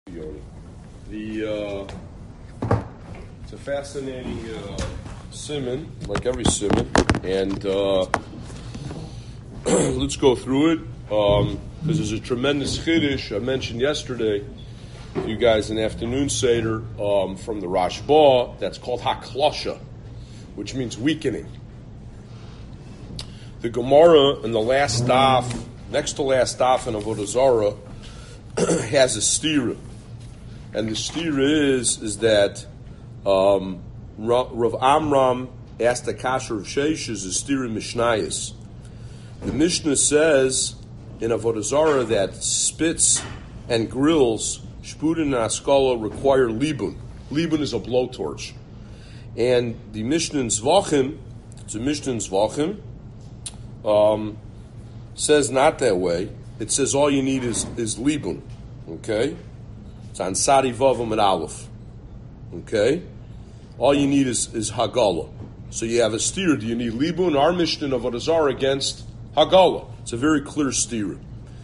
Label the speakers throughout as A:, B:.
A: It's a fascinating siman, like every siman, and let's go through it because there's a tremendous chiddush I mentioned yesterday to you guys in afternoon seder from the Rashba that's called haklosha, which means weakening. The Gemara in the last daf, next to last daf in Avodah Zarah, has a stira. And the stira is that Rav Amram asked the kasher of Sheish is a stira mishnayis. The Mishnah says in Avodah Zarah that spits and grills, shpudin and askala, require libun. Libun is a blowtorch. And the Mishnah in Zvachim, it's a Mishnah in Zvachim, says not that way. It says all you need is libun. Okay? It's on Sadi Vavam and Aleph. Okay? All you need is Hagala. So you have a steer. Do you need libun? Our Mishnah of Avodah Zarah against Hagala. It's a very clear steer.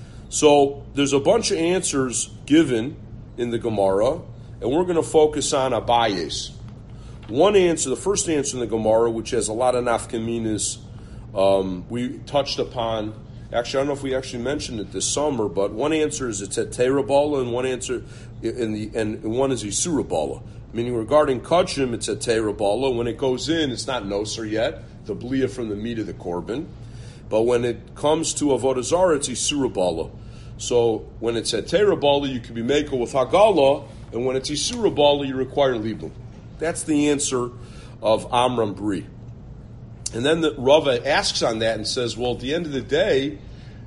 A: So there's a bunch of answers given in the Gemara, and we're going to focus on Abayes. One answer, the first answer in the Gemara, which has a lot of nafkaminas, we touched upon. Actually, I don't know if we actually mentioned it this summer, but one answer is it's at Teirabala, and one answer and one is Isurabala. Meaning regarding Kachim, it's at Teirabala. When it goes in, it's not Noser yet, the Blia from the meat of the Korban. But when it comes to Avodah Zarah, it's Isurabala. So when it's at Teirabala, you can be Mekel with Hagala, and when it's Isurabala, you require Libun. That's the answer of Amram Bri. And then the Rava asks on that and says, well, at the end of the day,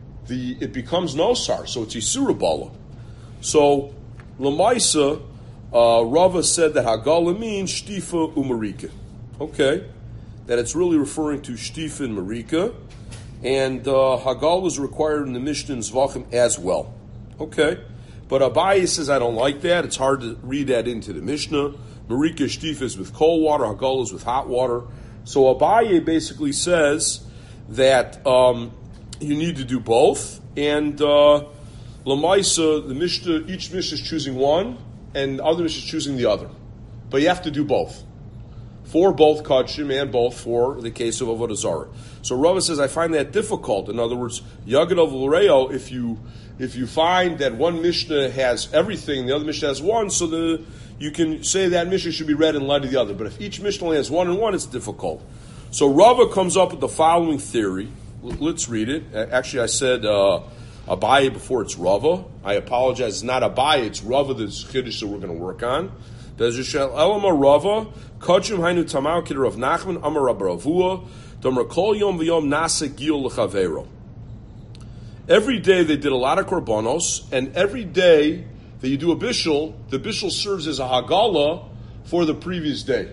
A: it becomes Nosar, so it's Isurabala. So, Lamaisa, Rava said that Hagala means Shtifa Umarika. Okay, that it's really referring to Shtifa and Marika, and Hagala is required in the Mishnah in Zvachim as well. Okay, but Abaye says, I don't like that. It's hard to read that into the Mishnah. Marika Shtifa is with cold water, Hagala is with hot water. So Abaye basically says that you need to do both, and Lamaisa, the Mishnah, each Mishnah is choosing one, and the other Mishnah is choosing the other. But you have to do both. For both Kachim and both for the case of Avodah Zarah. So Rava says, I find that difficult. In other words, Yagid of L'Reo, if you find that one Mishnah has everything, the other Mishnah has one, so you can say that Mishnah should be read in light of the other. But if each Mishnah only has one and one, it's difficult. So Rava comes up with the following theory. Let's read it. Actually, I said Abaye before it's Rava. I apologize. It's not Abaye. It's Rava, the chiddush that we're going to work on. There's a shel elama Rava. Kachim hainu tamau kid Rav Nachman Amar Rabbi Ravua Damar Kol Yom V'Yom Nasa Gil L'Chavero. Every day they did a lot of korbanos, and every day that you do a bishul, the bishul serves as a hagala for the previous day.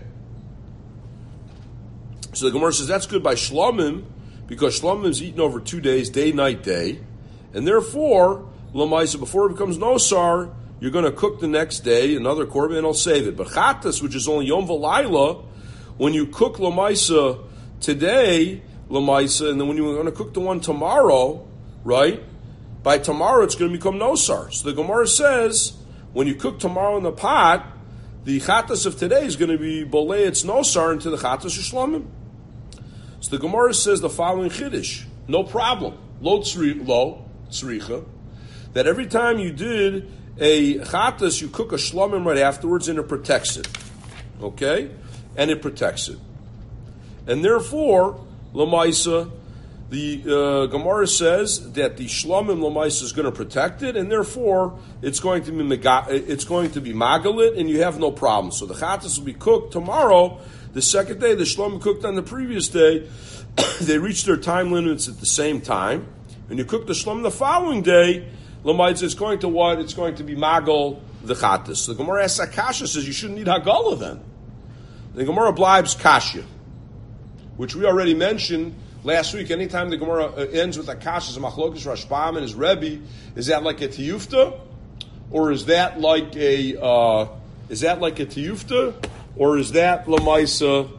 A: So the Gemara says that's good by Shlomim, because Shlomim is eaten over 2 days, day, night, day, and therefore, Lamaisa, before it becomes Nosar, you're going to cook the next day, another korban, and I'll save it. But Chatas, which is only Yom V'Laila, when you cook Lamaisa today, Lamaisa, and then when you're going to cook the one tomorrow, right? By tomorrow, it's going to become Nosar. So the Gemara says, when you cook tomorrow in the pot, the Chatas of today is going to be Bolei, it's Nosar into the Chatas of Shlomim. So the Gemara says the following Chiddush, no problem, lo tzricha, that every time you did a Chatas, you cook a Shlomim right afterwards and it protects it. Okay? And it protects it. And therefore, Lamaisa, the Gemara says that the Shlomim Lamaisa is going to protect it, and therefore it's going to be Magalit, and you have no problem. So the Chatas will be cooked tomorrow. The second day, the Shlomim cooked on the previous day. They reach their time limits at the same time. When you cook the Shlomim the following day, Lamaisa, it's going to what? It's going to be Magal the Chatas. So the Gemara asks Akasha, says you shouldn't need Hagala then. The Gemara blibes Kashya, which we already mentioned last week. Anytime the Gemara ends with Akasha, as a Machlokes Rashbam and his Rebbe, is that like a Tiyufta? Or is that like a Tiyufta? Or is that Lamaisa,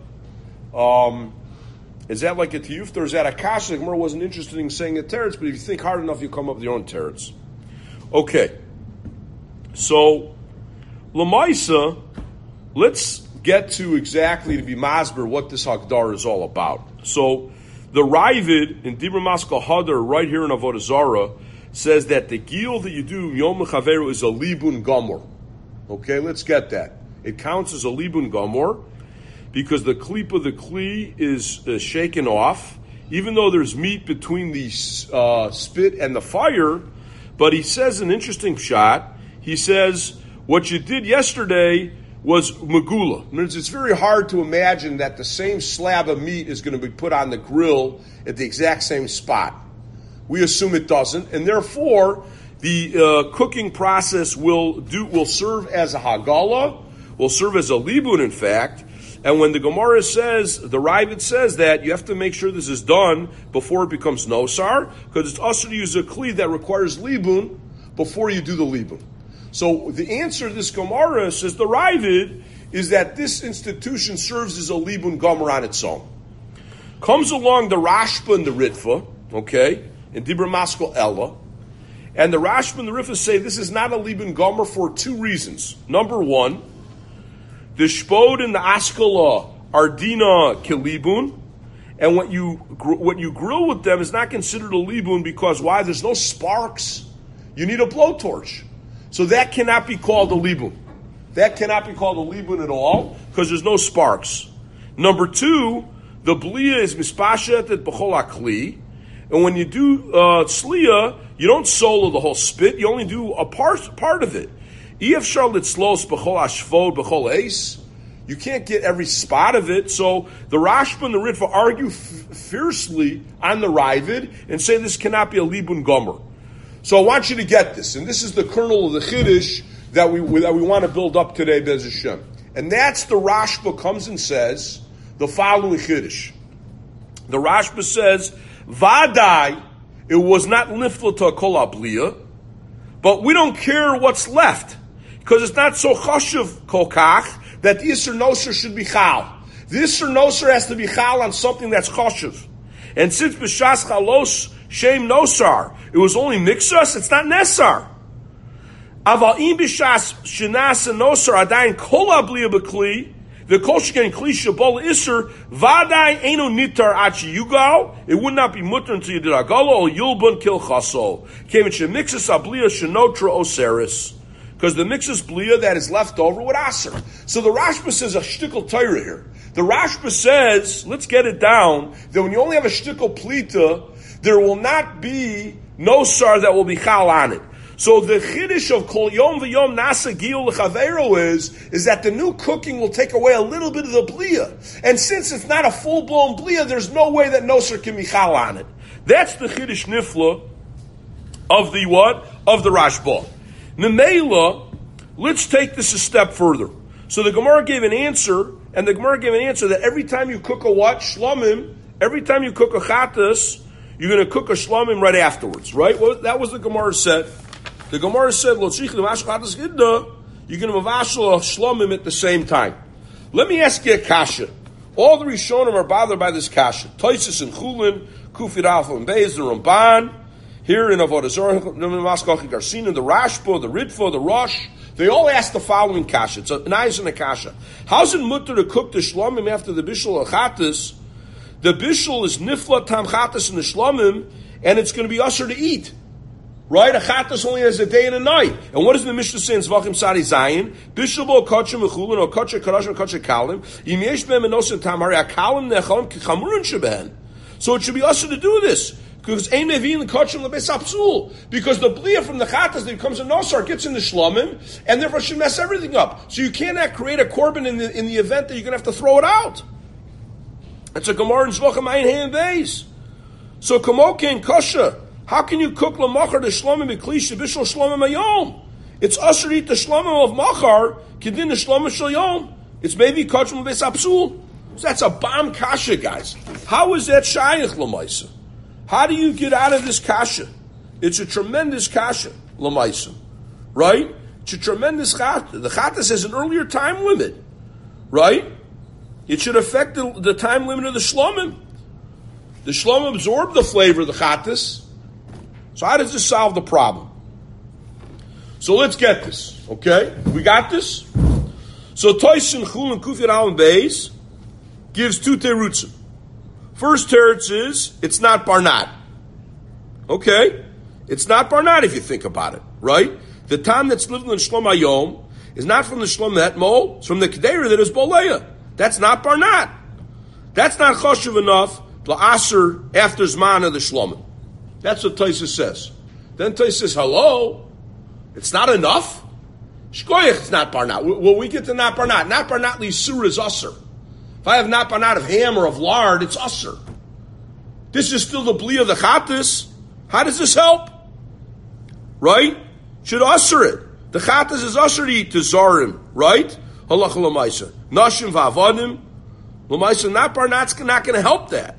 A: is that like a Tiyufta, or is that Akasha? The Gemara wasn't interested in saying a teretz, but if you think hard enough, you come up with your own teretz. Okay. So, Lamaisa, let's get to exactly to be masber what this Hagdar is all about. So, the Ravid in Dibra Maskal Hadar, right here in Avodah Zarah, says that the gil that you do Yom Chaveru is a libun gamor. Okay, let's get that. It counts as a libun gamor because the klip of the kli is shaken off, even though there's meat between the spit and the fire. But he says an interesting shot. He says what you did yesterday was megula. It's very hard to imagine that the same slab of meat is going to be put on the grill at the exact same spot. We assume it doesn't, and therefore the cooking process will serve as a hagala, will serve as a libun, in fact. And when the Gemara says, the Ravid says that you have to make sure this is done before it becomes nosar, because it's also to use a kli that requires libun before you do the libun. So the answer to this Gemara, says the Ravid, is that this institution serves as a libun gomer on its own. Comes along the Rashba and the Ritva, okay, in Dibra Maskal Ella, and the Rashba and the Ritva say this is not a libun gomer for two reasons. Number one, the shpod and the askala are dina kilibun, and what you grill with them is not considered a libun because why? There's no sparks. You need a blowtorch. So that cannot be called a libun. That cannot be called a libun at all because there's no sparks. Number two, the blia is mispashet at b'chol akli, and when you do sliya, you don't solo the whole spit. You only do a part of it. If charlotte slows b'chol ashvod b'chol ace, you can't get every spot of it. So the Rashba and the Ritva argue fiercely on the Ravid and say this cannot be a libun gomer. So I want you to get this, and this is the kernel of the Chiddush that we want to build up today, Bez Hashem. And that's the Rashba comes and says the following Chiddush. The Rashba says, Vadai, it was not nifla to kol abliya, but we don't care what's left, because it's not so chashuv kolkach that the Isser Noser should be chal. The Isser Noser has to be chal on something that's chashuv. And since b'shas chalos shem nosar, it was only mixus, it's not nesar. Aval im b'shas shenas and nosar adayin kol abliya b'kli, the kol sheken kli shabol iser vadai eno nitar achi yugal. It would not be mutter until you did agalo or yulbun kil chasol. Came in shemixus abliya shenotra oseris, because the mixus bliya that is left over would aser. So the Rashba says a shtickle Torah here. The Rashba says, let's get it down, that when you only have a shtickle plita, there will not be no sar that will be chal on it. So the chiddush of kol yom v'yom nasa giyul l'chavero is that the new cooking will take away a little bit of the bliya. And since it's not a full-blown bliya, there's no way that nosar can be chal on it. That's the chiddush nifla of the what? Of the Rashba. Nemela, let's take this a step further. So the Gemara gave an answer, and the Gemara gave an answer that every time you cook a what? Shlomim, every time you cook a chatas, you're going to cook a shlomim right afterwards, right? Well, that was the Gemara said. The Gemara said, you're going to mavashal a shlomim at the same time. Let me ask you a kasha. All the Rishonim are bothered by this kasha. Toisus and Chulin, Kufir Alpha and Beis, the Ramban, here in Avodah Zarah, the Garcina, the Rashba, the Ritva, the Rosh, they all ask the following kasha. It's an eyes and a kasha. How's it mutter to cook the shlomim after the bishul achatas? The bishul is nifla tam chatas in the shlomim, and it's going to be usher to eat. Right? A chatas only has a day and a night. And what does the Mishnah say in Zvachim Sari Zayin? Bishul bo kotcha mechulin, or kotcha karashim, kotcha kalim, im yesh behem enosin tam hari akalim nechalim kichamurun shebehen. So it should be usher to do this. Because ein mevin kotchim lebeis apsul. Because the bliya from the chatas that becomes a nosar gets in the shlomim, and therefore should mess everything up. So you cannot create a korban in the event that you're going to have to throw it out. It's a Gemara in Zvachim Ayin Hey and Beis. So kamokein kosher. How can you cook lamachar the shlomim b'kli shebishol shlomim ayom? It's usher to eat the shlomim of machar kedin the shlomim shel yom. It's maybe kotchim lebeis apsul. So that's a bomb kasha, guys. How is that shayich l'maisa? How do you get out of this kasha? It's a tremendous kasha, l'maisa. Right? It's a tremendous chata. The chatas has an earlier time limit. Right? It should affect the time limit of the shlomim. The shlomim absorb the flavor of the chatas. So how does this solve the problem? So let's get this, okay? We got this? So Toysin Chul and Kufir Al and Beis gives two terutzim. First teretz is, it's not Barnat. Okay? It's not Barnat if you think about it, right? The time that's living in Shlom Hayom is not from the Shlom that mole, it's from the Kedera that is Boleya. That's not Barnat. That's not Choshev enough to Aser after Zman of the Shlomim. That's what Tosfos says. Then Tosfos says, hello, it's not enough? Shkoyach, it's not Barnat. Well, we get to not Barnat. Not Barnat L'Isur is Aser. If I have not Barnat of ham or of lard, it's Aser. This is still the Bli of the Chattis. How does this help? Right? Should Aser it. The Chattis is Aser to eat to Zarim, right? Halach l'maisa. Nashim v'avadim. L'maisa, not Barnat's not going to help that.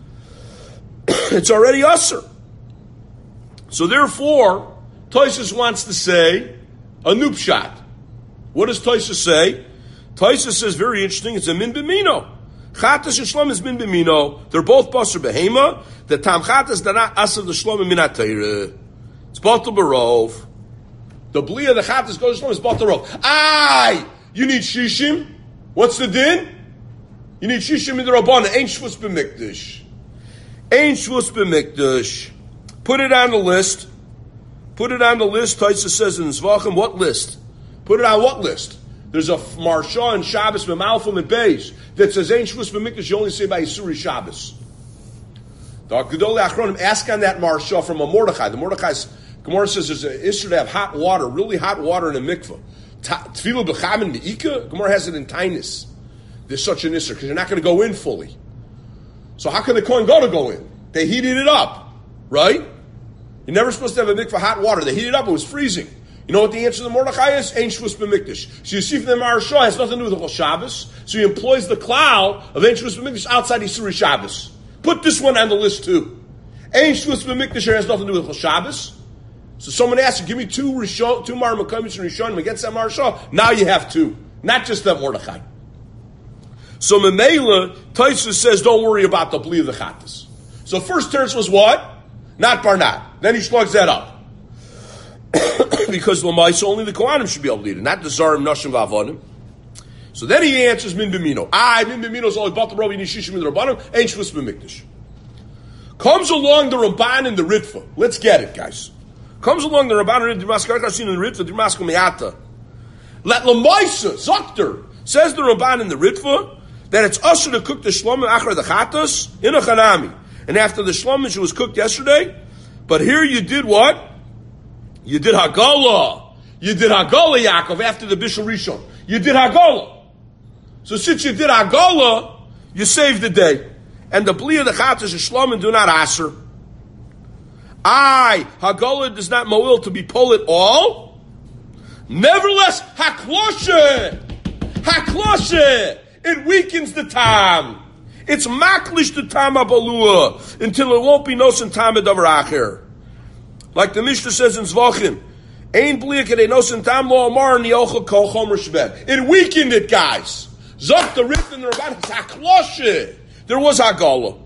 A: It's already Aser. So therefore, Tosfos wants to say a nupshat. What does Tosfos say? Tosfos says very interesting. It's a min b'mino. Chattas and Shlom is min b'mino. They're both basar behema. The tam chattas dana aser the Shlom min atayre. It's batal barov. The bli of the chattas goes to Shlom is batal barov. Aye, you need shishim. What's the din? You need shishim in the rabbanan. Ain't shvus b'mikdash. Ain't shvus b'mikdash. Put it on the list. Put it on the list. Tosfos says in Zvachim, what list? Put it on what list? There's a Marsha and Shabbos B'malfim and Beis that says Ein Shvus B'mikdash. You only say by Yisuri Shabbos. The Gedolei Achronim ask on that Marsha from a Mordechai. The Mordechai's Gemara says there's an issue to have hot water, really hot water in a mikveh. Tefillah b'chamin me'ika. Gemara has it in Tainus. There's such an issue because you're not going to go in fully. So how can the Kohen go in? They heated it up, right? You're never supposed to have a mikveh hot water. They heated it up. It was freezing. You know what the answer to the Mordechai is? Ein Shvus B'mikdash. So you see from the Maharsha, it has nothing to do with the whole Shabbos. So he employs the cloud of Ein Shvus B'mikdash outside Yisuri Shabbos. Put this one on the list too. Ein Shvus B'mikdash has nothing to do with the whole Shabbos. So someone asks you, give me two Mar Makamis and Rishonim against that Maharsha. Now you have two. Not just that Mordechai. So Memela, Tosfos says, don't worry about the Bli of the Chattas. So first teretz was what? Not Barnat. Then he slugs that up. Because L'maisa, only the Kohanim should be able to eat it, not the Zarim, Nashim, V'avadim. So then he answers Min B'mino. Min B'mino is only Batal Barov, Yinishishim, and the Rabbanim, Ein Shvus B'mikdash. Comes along the Ramban and the Ritva. Let's get it, guys. Comes along the Ramban and the Ritva, and the Ritva, Dimasko Me'ata. Let L'maisa, Zokter, says the Ramban and the Ritva, that it's usher to cook the Shlomim Achar the Chattas in a Chanami. And after the Shlomim, she was cooked yesterday. But here you did what? You did Hagala. You did Hagala, Yaakov, after the Bishul Rishon. You did Hagala. So since you did Hagala, you saved the day. And the Bli of the Chattas and Shlomim do not aser. Hagala does not moil to be pulled at all. Nevertheless, Hakloshe. It weakens the tam. It's maklish the tam abalua until it won't be nosen tam edavar acher. Like the Mishnah says in Zvachim, Ein bli kedei nosen tam lo amar niochel kol chomer shved. It weakened it, guys. Zok the Rit and the Rabban, it's hakloshe. There was Hagala.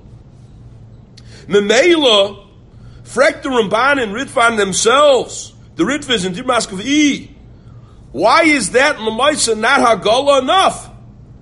A: Memela, frek the Ramban and Ritvan themselves. The Ritva is in Dimaskov E. Why is that L'maisa not Hagala enough?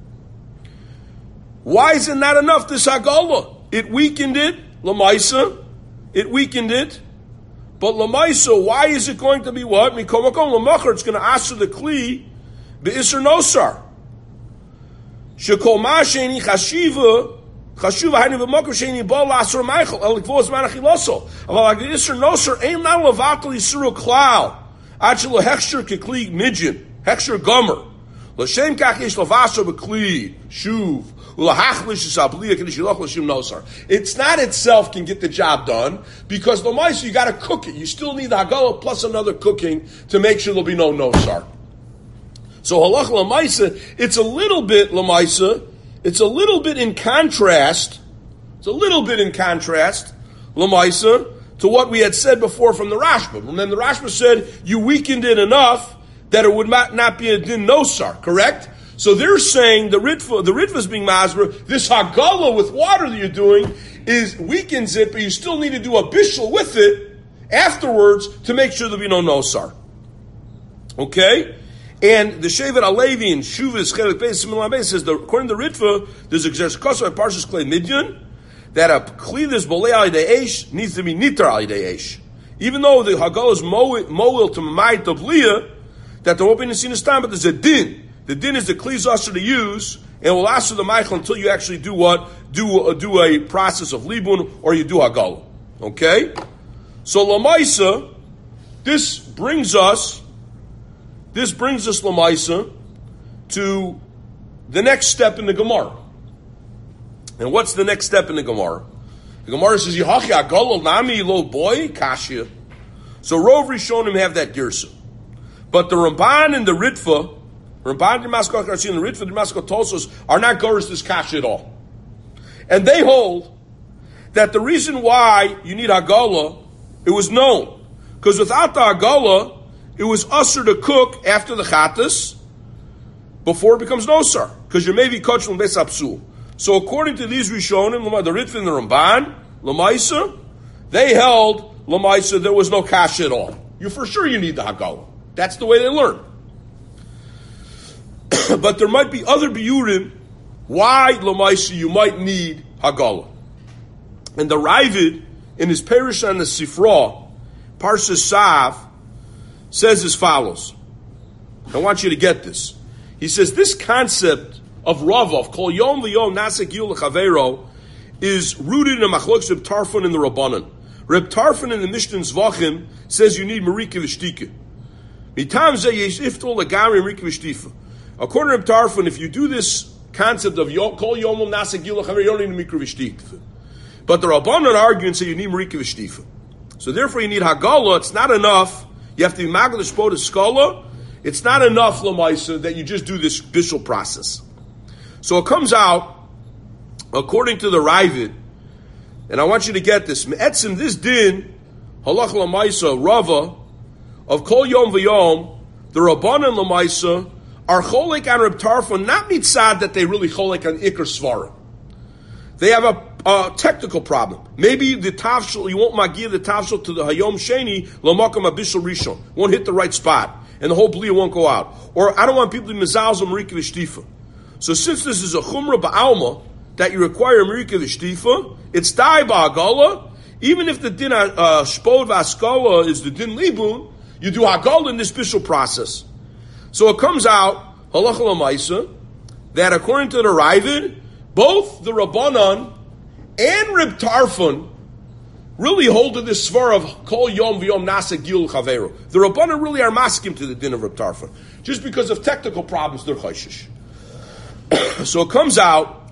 A: Why is it not enough, this Hagala? It weakened it, L'maisa. It weakened it. But L'maisa, why is it going to be what? Mikom Makom L'machar, it's going to answer the Kli, Be'isr Nosar. Shekol Ma Sheni Chashiva, Haini V'Makom Sheni Bal L'Asur Meichel, El L'Kvos Man Achiloso. But like the Isr Nosar, Ein Not L'Vatal Yisuru Klal, Achel L'Hechsher Kekli Midjan, Hechsher Gomer. L'Shem Kach Yesh L'Vasar B'Kli, Shuv, it's not itself can get the job done because L'maisa you got to cook it. You still need the Hagala plus another cooking to make sure there'll be no nosar. So halach L'maisa, it's a little bit L'maisa. It's a little bit in contrast. L'maisa to what we had said before from the Rashba. Remember, the Rashba said you weakened it enough that it would not be a din nosar. Correct? So they're saying the Ritva is being masber. This Hagala with water that you're doing weakens it, but you still need to do a bishul with it afterwards to make sure there'll be no nosar. Okay? And the Shevet Alevi in Shuvas Chelik Beis Simon Beis says that according to Ritva, there's a Gzerus by Parshas Klei Midyan that a Klidus Bolei Al Yidei Eish needs to be Nitar Al Yidei Eish. Even though the Haggalah is Moel to Mayit Tabliya, that there won't be any sin time, but there's a din. The din is the Kli Asher to use, and will ask for the Michael until you actually do what? Do a process of Libun, or you do Haggalah. Okay? So Lamaisa, this brings us Lamaisa to the next step in the Gemara. And what's the next step in the Gemara? The Gemara says, Yehachi Haggalah Nami Lo Boy Kashya. So Rov Rishonim have that Girsa. But the Ramban and the Ritva, Ramban Damascus Garcia and the Ritva Damascus Tosos are not Goris this Kasha at all. And they hold that the reason why you need Haggalah, it was known. Because without the Haggalah, it was usher to cook after the Chattas before it becomes nosar. Because you're maybe coach from Beis Apsul. So according to these Rishonim, the Ritva and the Ramban, Lamaisa, they held Lamaisa there was no Kasha at all. You for sure you need the Haggalah. That's the way they learn. But there might be other biurim why Lamaisa you might need Haggalah. And the Ravid in his Perish on the Sifra, Parshas Sav, says as follows. I want you to get this. He says this concept of Ravav, Kol Yom V'Yom Nasek Yul L'Chaveiro, is rooted in a machlokes Reb Tarfon in the Rabbanan. Reb Tarfon in the Mishnah Zvachim says you need Marika V'Shtika. Mitam Zeh Yesh Iftul L'Gari Marika V'Shtifa. According to Reb Tarfon, if you do this concept of Kol Yom Nasek Yul L'Chaveiro, you don't need Marika V'Shtika. But the Rabbanan argue and say you need Marika V'Shtifa. So therefore you need Haggalah. It's not enough. You have to be Magalish Bod Skala. It's not enough, Lamaisa, that you just do this bishul process. So it comes out, according to the Ravid, and I want you to get this, Me'etzim, this din, Halach Lamaisa, Rava, of Kol Yom V'Yom, the Rabbanan Lamaisa, are Cholek on Reb Tarfon, not mitzad that they really Cholek on Iker Svara. They have a technical problem. Maybe the tafshil, you won't magia the tafshil to the hayom sheni, lomakam abishal rishon. Won't hit the right spot. And the whole bliya won't go out. Or I don't want people to mizalz marika v'shtifa. So since this is a chumrah ba'alma, that you require marika v'shtifa, it's dai ba'agala. Even if the din shpod v'askala is the din libun, you do hagala in this bishul process. So it comes out, halacha l'maisa, that according to the Ravid, both the Rabbanan and Reb Tarfon really hold to this svar of Kol Yom V'Yom Nasek Yul Chaveru. The Rabbanan really are maskim to the din of Reb Tarfon. Just because of technical problems, they're chayshish. So it comes out,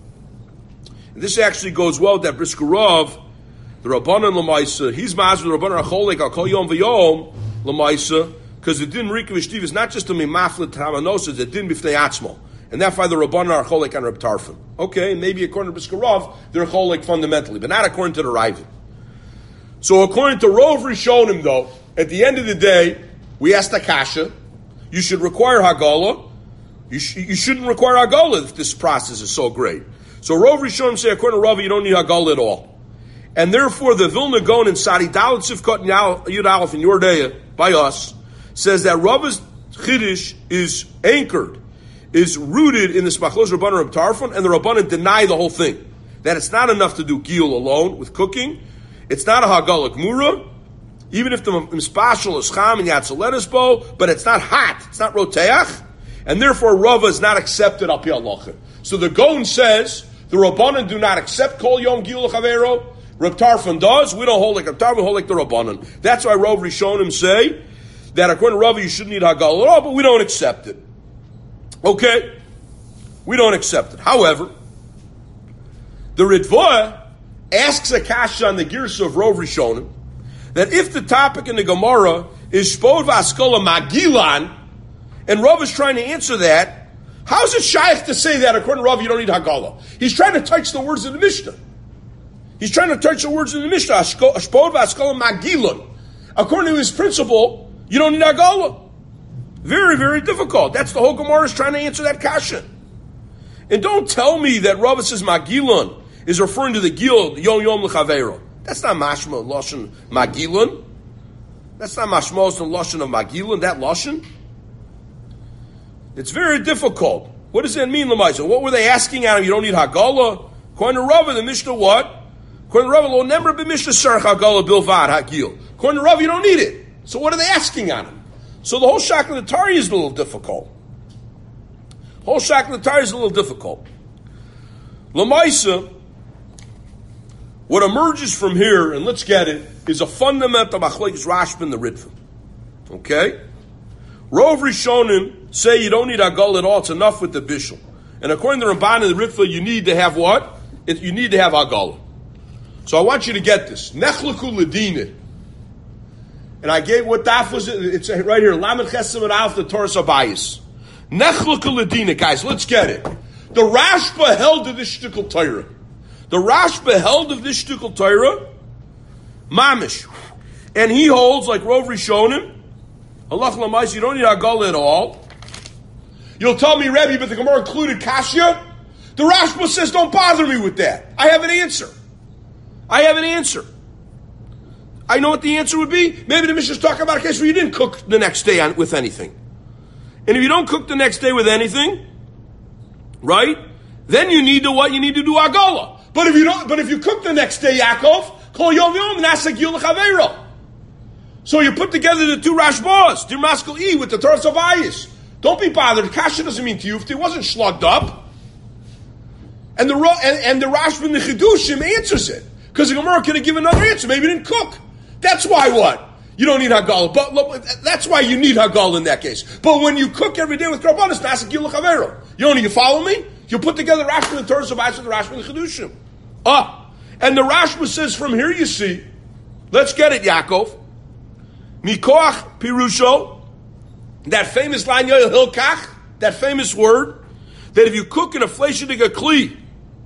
A: and this actually goes well with that Briskerov, the Rabbanan L'maisa, he's maskim, the Rabbanan Acholek, Al Kol Yom V'Yom L'maisa, because the din Rika V'Shtiv is not just a mimaflet Tamanos, it's a din b'fnei atzmo. And that's why the Rabbanan are cholek on Reb Tarfon. Okay, maybe according to Briskerov, they're cholek fundamentally, but not according to the Ravid. So according to Rov Rishonim, though, at the end of the day, we asked Akasha, you should require Haggalah. You shouldn't require Haggalah if this process is so great. So Rov Rishonim say, according to Rav, you don't need Haggalah at all. And therefore, the Vilna Gaon in Sadi Dalet Sivkot and Yud Aleph in your day, by us, says that Rav's Chiddush is anchored, is rooted in the Smachlos Rabbanan Reb Tarfon, and the Rabbanan deny the whole thing. That it's not enough to do Giyul alone with cooking. It's not a Haggalah Gmura, even if the Mispashal is Cham and Yatzaletis Bo, but it's not hot, it's not Roteach, and therefore Rava is not accepted Al Pi Halacha. So the Gaon says, the Rabbanan do not accept Kol Yom Giyul Chavero, Reb Tarfon does, we don't hold like Reb Tarfon, we hold like the Rabbanan. That's why Rov Rishonim say, that according to Rava you shouldn't need Haggalah at all, but we don't accept it. Okay, we don't accept it. However, the Ritva asks a kasha on the Girsa of Rov Rishonim that if the topic in the Gemara is Shpod V'Askala Magilan, and Rav is trying to answer that, how is it shaykh to say that according to Rav you don't need Haggalah? He's trying to touch the words of the Mishnah. He's trying to touch the words of the Mishnah. Shpod V'Askala Magilan. According to his principle, you don't need Haggalah. Very, very difficult. That's the whole Gemara is trying to answer that kasha. And don't tell me that Rav says Magilan is referring to the Gil, Yom Yom L'Chaveiro. That's not Mashma Lashon Magilan. That's not Mashma Lashon of Magilan, that Lashon. It's very difficult. What does that mean, Lamaisa? What were they asking out of him? You don't need Hagala? According to Rava, the Mishnah what? According to Rava, lo never be Mishnah Sarach Hagala Bilvad Hagil. According to Rava, you don't need it. So what are they asking on him? So the whole Shakla Tari is a little difficult. Lamaisa, what emerges from here, and let's get it, is a fundamental machlokes Rashba and the Ritva. Okay? Rov Rishonim say you don't need Hagala at all, it's enough with the Bishul. And according to Ramban and the Ritva, you need to have what? You need to have Hagala. So I want you to get this. Nechlaku Ladina. And I gave, what daf was it? It's right here. Lamed Chesem and Alf, the Torah Sabayis. Nechlaku Ladina, guys, let's get it. The Rashba held of this shtickle Torah. The Rashba held of this shtickle Torah, Mamish. And he holds, like Rov Rishonim, Halach Lamais, you don't need Hagala at all. You'll tell me, Rebbe, but the Gemara included Kashya? The Rashba says, don't bother me with that. I have an answer. I know what the answer would be. Maybe the Mishnah's talking about a case where you didn't cook the next day with anything. And if you don't cook the next day with anything, right, then you need to what? You need to do Hagala. But if you cook the next day, Yaakov, Kol Yom Yom Nasagil L'Chaveiro. So you put together the two Rashbas, Dir Maskal E with the Torah Savayis. Don't be bothered. Kasha doesn't mean to you if it wasn't slugged up. And the Rashba and the Chidushim answers it. Because the Gemara could have given another answer. Maybe you didn't cook. That's why what? You don't need Hagala. But that's why you need Hagala in that case. But when you cook every day with Karbanis, Nasagil L'Chaveiro. You follow me? You put together Rashba and the Torah Savayis with the Rashba and the Chidushim. And the Rashba says from here you see, let's get it, Yaakov. Mikoach Pirusho, that famous line, Yoel Hilkach, that famous word, that if you cook in a fleshidig kli,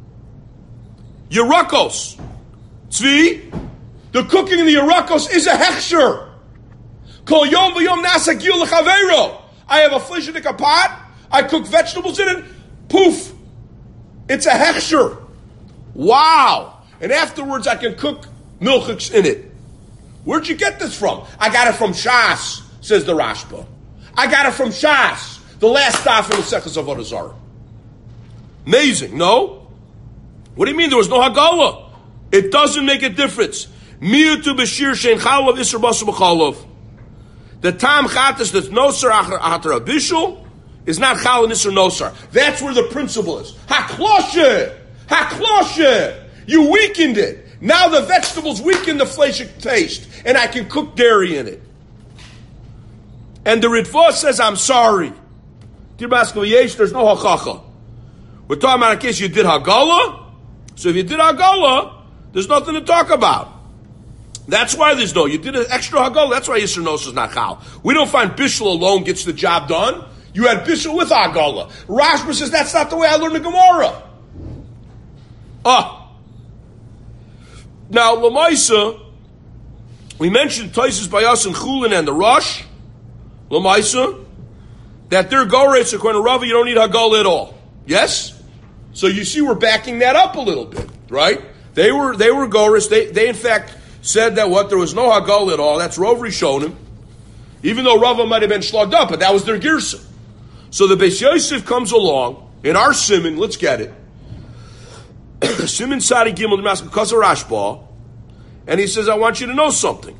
A: Yerakos, Tzvi, the cooking in the Yerakos is a hechsher. Kol yom v'yom nasagil l'chaveiro. I have a fleshidig pot, I cook vegetables in it, poof, it's a hechsher. Wow. And afterwards I can cook milchiks in it. Where'd you get this from? I got it from Shas, says the Rashba. I got it from Shas, the last daf in the Seches Avodah Zarah. Amazing, no? What do you mean there was no Hagala? It doesn't make a difference. Miyutu b'shir shein chalav isur basu b'chalav. The tam chatas that's nosar atar abishul is not chal and isur nosar. That's where the principle is. Hakloshe! You weakened it. Now the vegetables weaken the fleshik taste, and I can cook dairy in it. And the Ritva says, I'm sorry. There's no hachacha. We're talking about a case you did Hagala. So if you did Hagala, there's nothing to talk about. That's why you did an extra Hagala. That's why Yisr Nos is not chal. We don't find Bishul alone gets the job done. You had Bishul with Hagala. Rashba says, that's not the way I learned the Gemara. Now, Lamaisa, we mentioned Taisus Bayas and Chulin and the Rosh, Lamaisa, that their go rates according to Rava, you don't need Hagala at all. Yes? So you see we're backing that up a little bit, right? They were Goris. They in fact said that there was no Hagala at all. That's Rov Rishonim. Even though Rava might have been slugged up, but that was their Girsa. So the Beis Yosef comes along, in our Siman, let's get it, Siman Sadi Gimel Damascus Kazar Rashba, and he says, I want you to know something.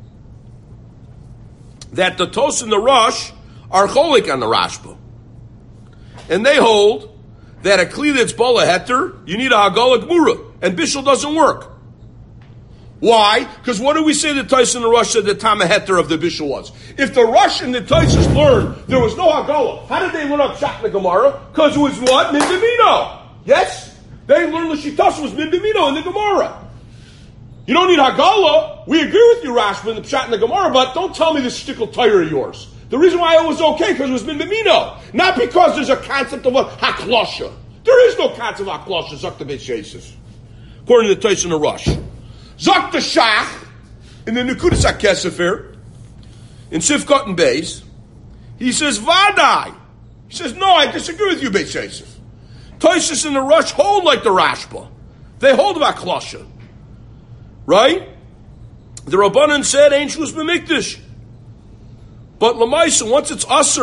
A: That the Tos and the Rosh are cholik on the Rashba. And they hold that a kli that's bala heter, you need a Hagala Gmura, and Bishul doesn't work. Why? Because what do we say the Tos and the Rosh said the Tama heter of the Bishul was? If the Rosh and the Tosos learned there was no Hagala, how did they learn up Shach in the Gemara? Because it was what? Mindamino. Yes? They learned the Shitas was Mindamino in the Gemara. You don't need Hagala. We agree with you, Rashba, in the Pshat in the Gemara, but don't tell me this shtickle Torah of yours. The reason why it was okay, because it was Mindamino. Not because there's a concept of what? Haklosha. There is no concept of Haklosha, Zok the Beis Yosef. According to the Tos and the Rosh. Zok the Shach, in the Nekudas HaKesef in Sifkot and Beis, he says, Vadai. He says, no, I disagree with you, Beis Yosef. Tosis and the Rosh hold like the Rashba. They hold about Klosha. Right? The Rabbanan said, Ain't Shus B'mikdash. But Lamaisa, once it's Usr,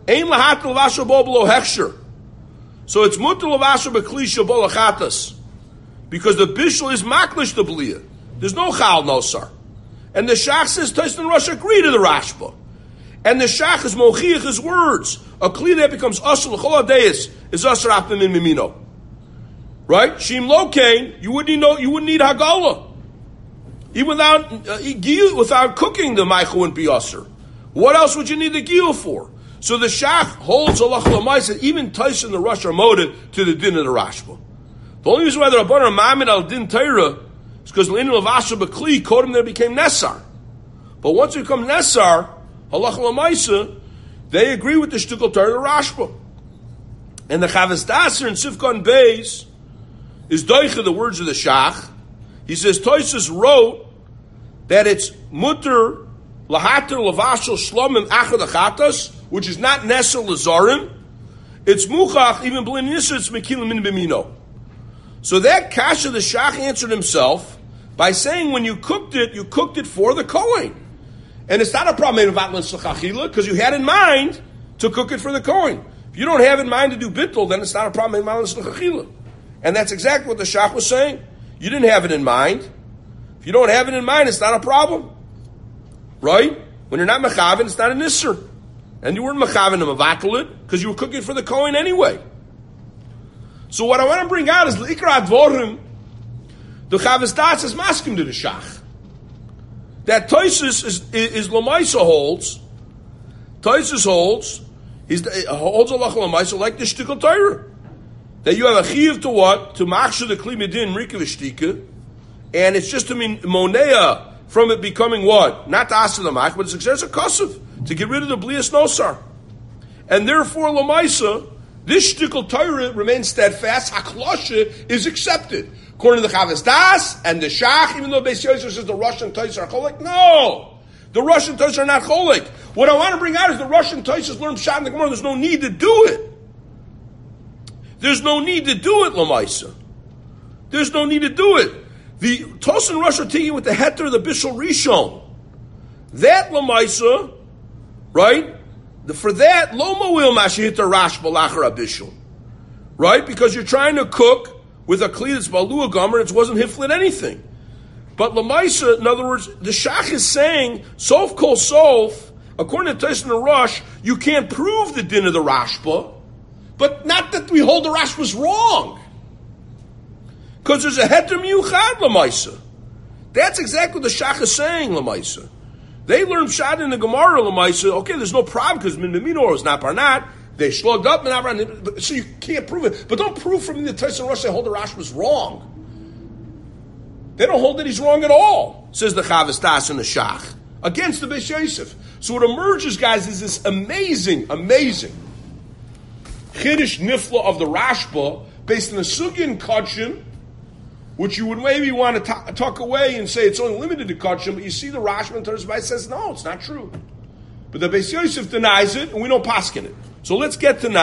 A: Ein lahat levasha bo below hechsher. So it's mutter levasha beklisha bo lachatas. Because the bishul is maklish the blia. There's no chal nosar. And the shach says, Tais and Rosh agree to the Rashba. And the shach is mochiach his words. A kli that becomes asr l'chol hadeis is asr apim in mimino. Right? Shim lo kain, you wouldn't need hagala. Even without cooking, the maichu wouldn't be asr. What else would you need the giyul for? So the shach holds Allah l'maisa, even Tais and the Rosh are motive to the din of the Rashba. The only reason why the Rabbanan are ma'amid al din Torah is because l'inu levasha b'kli, kodem there became nesar. But once it becomes nesar, halacha l'maisa, they agree with the shtukal Torah the Rashba. And the Chavas Daser in Sifkon Beis is doicha the words of the shach. He says Toisus wrote that it's mutter lahater levashal shlomim achad achatas, which is not nesar lazarim. It's muchach even b'lin nisr it's mekilim min b'mino. So that kasha the shach answered himself by saying when you cooked it for the Kohen. And it's not a problem because you had in mind to cook it for the Kohen. If you don't have in mind to do bittul, then it's not a problem. And that's exactly what the shach was saying. You didn't have it in mind. If you don't have it in mind, it's not a problem. Right? When you're not mechavin, it's not an isser. And you weren't mechavin to mevatel it because you were cooking for the Kohen anyway. So what I want to bring out is l'ikra advorim. The Chavas Das is maskim to the shach. That Toisus is Lamaisa holds. Toisus holds Allah Lamaisa like the shtikal Torah. That you have a chiyuv to what? To machsha the kli medin rika v'shtika. And it's just to mean monea from it becoming what? Not to asa the mach, but it's a kosev. To get rid of the blias nosar. And therefore Lamaisa, this shtikal Torah remains steadfast. Haklosha is accepted. According to the Chavas Das and the Shach, even though Beis Yosef says the Russian Tais are cholik, no, the Russian Tais are not cholik. What I want to bring out is the Russian Tais learn Pshat in the Gemara. There's no need to do it. There's no need to do it, Lamaisa. There's no need to do it. The Tos and Rush are taking with the heter of the Bishul Rishon. That Lamaisa, right? For that, Lo Mo'il Mashihit Rash Balachar Bishul. Right? Because you're trying to cook with a kli that's balua gomer, it wasn't hiflit anything. But Lamaisa, in other words, the shach is saying, sof kol sof, according to Tyson and Rush, you can't prove the din of the Rashba, but not that we hold the Rashba's wrong. Because there's a heter miyuchad Lamaisa. That's exactly what the shach is saying, Lamaisa. They learned Pshat in the Gemara, Lamaisa, okay, there's no problem because Min Minor is not Barnat. They slugged up, so you can't prove it. But don't prove from the Tyson Rush they hold the Rash was wrong. They don't hold that he's wrong at all, says the Chavas Das and the Shach, against the Beis Yosef. So what emerges, guys, is this amazing Chiddush Nifla of the Rashba, based on a Sugyan Kachim, which you would maybe want to tuck away and say it's only limited to Kachim, but you see the Rashba and Terzbai says, no, it's not true. But the Beis Yosef denies it, and we don't paskin it. So let's get to the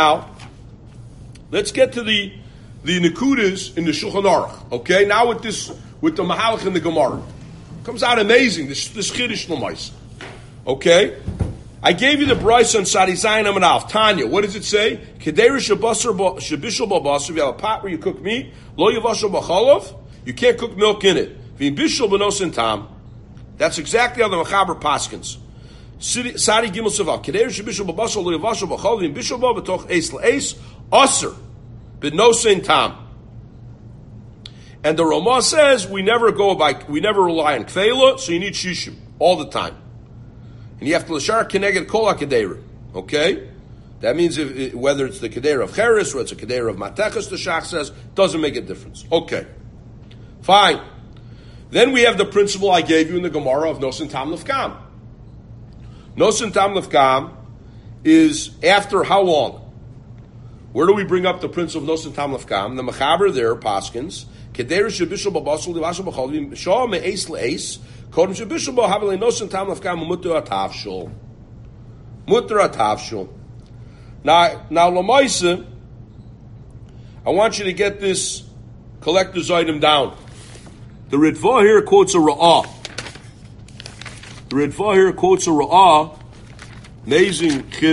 A: Nekudas in the Shulchan Aruch. Okay, now with the Mahalach and the Gemara, comes out amazing. This Chiddush L'maisa. Okay, I gave you the Bryce on Sadi Zayin Amid Alf. Tanya, what does it say? Kedera shabishul babasar. If you have a pot where you cook meat, lo yavashal b'chalav, you can't cook milk in it. V'bishul b'nosin tam. That's exactly how the Mechaber paskins. Sadi Gimel Sevav. Kedera shabishul babasar lo yavashal b'chalav v'bishul ba b'toch eis l'eis aser b'nosin tam. And the Ramah says we never rely on kfela, so you need shishim all the time. And you have to l'shar keneged kol ha'kedera. Okay? That means whether it's the kedera of cheres or it's a kedera of matechas, the shach says, doesn't make a difference. Okay. Fine. Then we have the principle I gave you in the Gemara of nosin tam lefkam. Nosin tam lefkam is after how long? Where do we bring up the principle of nosin tam lefkam? The mechaber there, Paskins, kedera shebishul babasul livashul b'cholim shah me'eis le'eis kodem shebishul bo havele nosin tam lefkam mutter atavshul. Mutter atavshul. Now, Lamaisa, I want you to get this collector's item down. The Ritva here quotes a Ra'ah. The Ritva here quotes a Ra'ah, amazing Chiddush.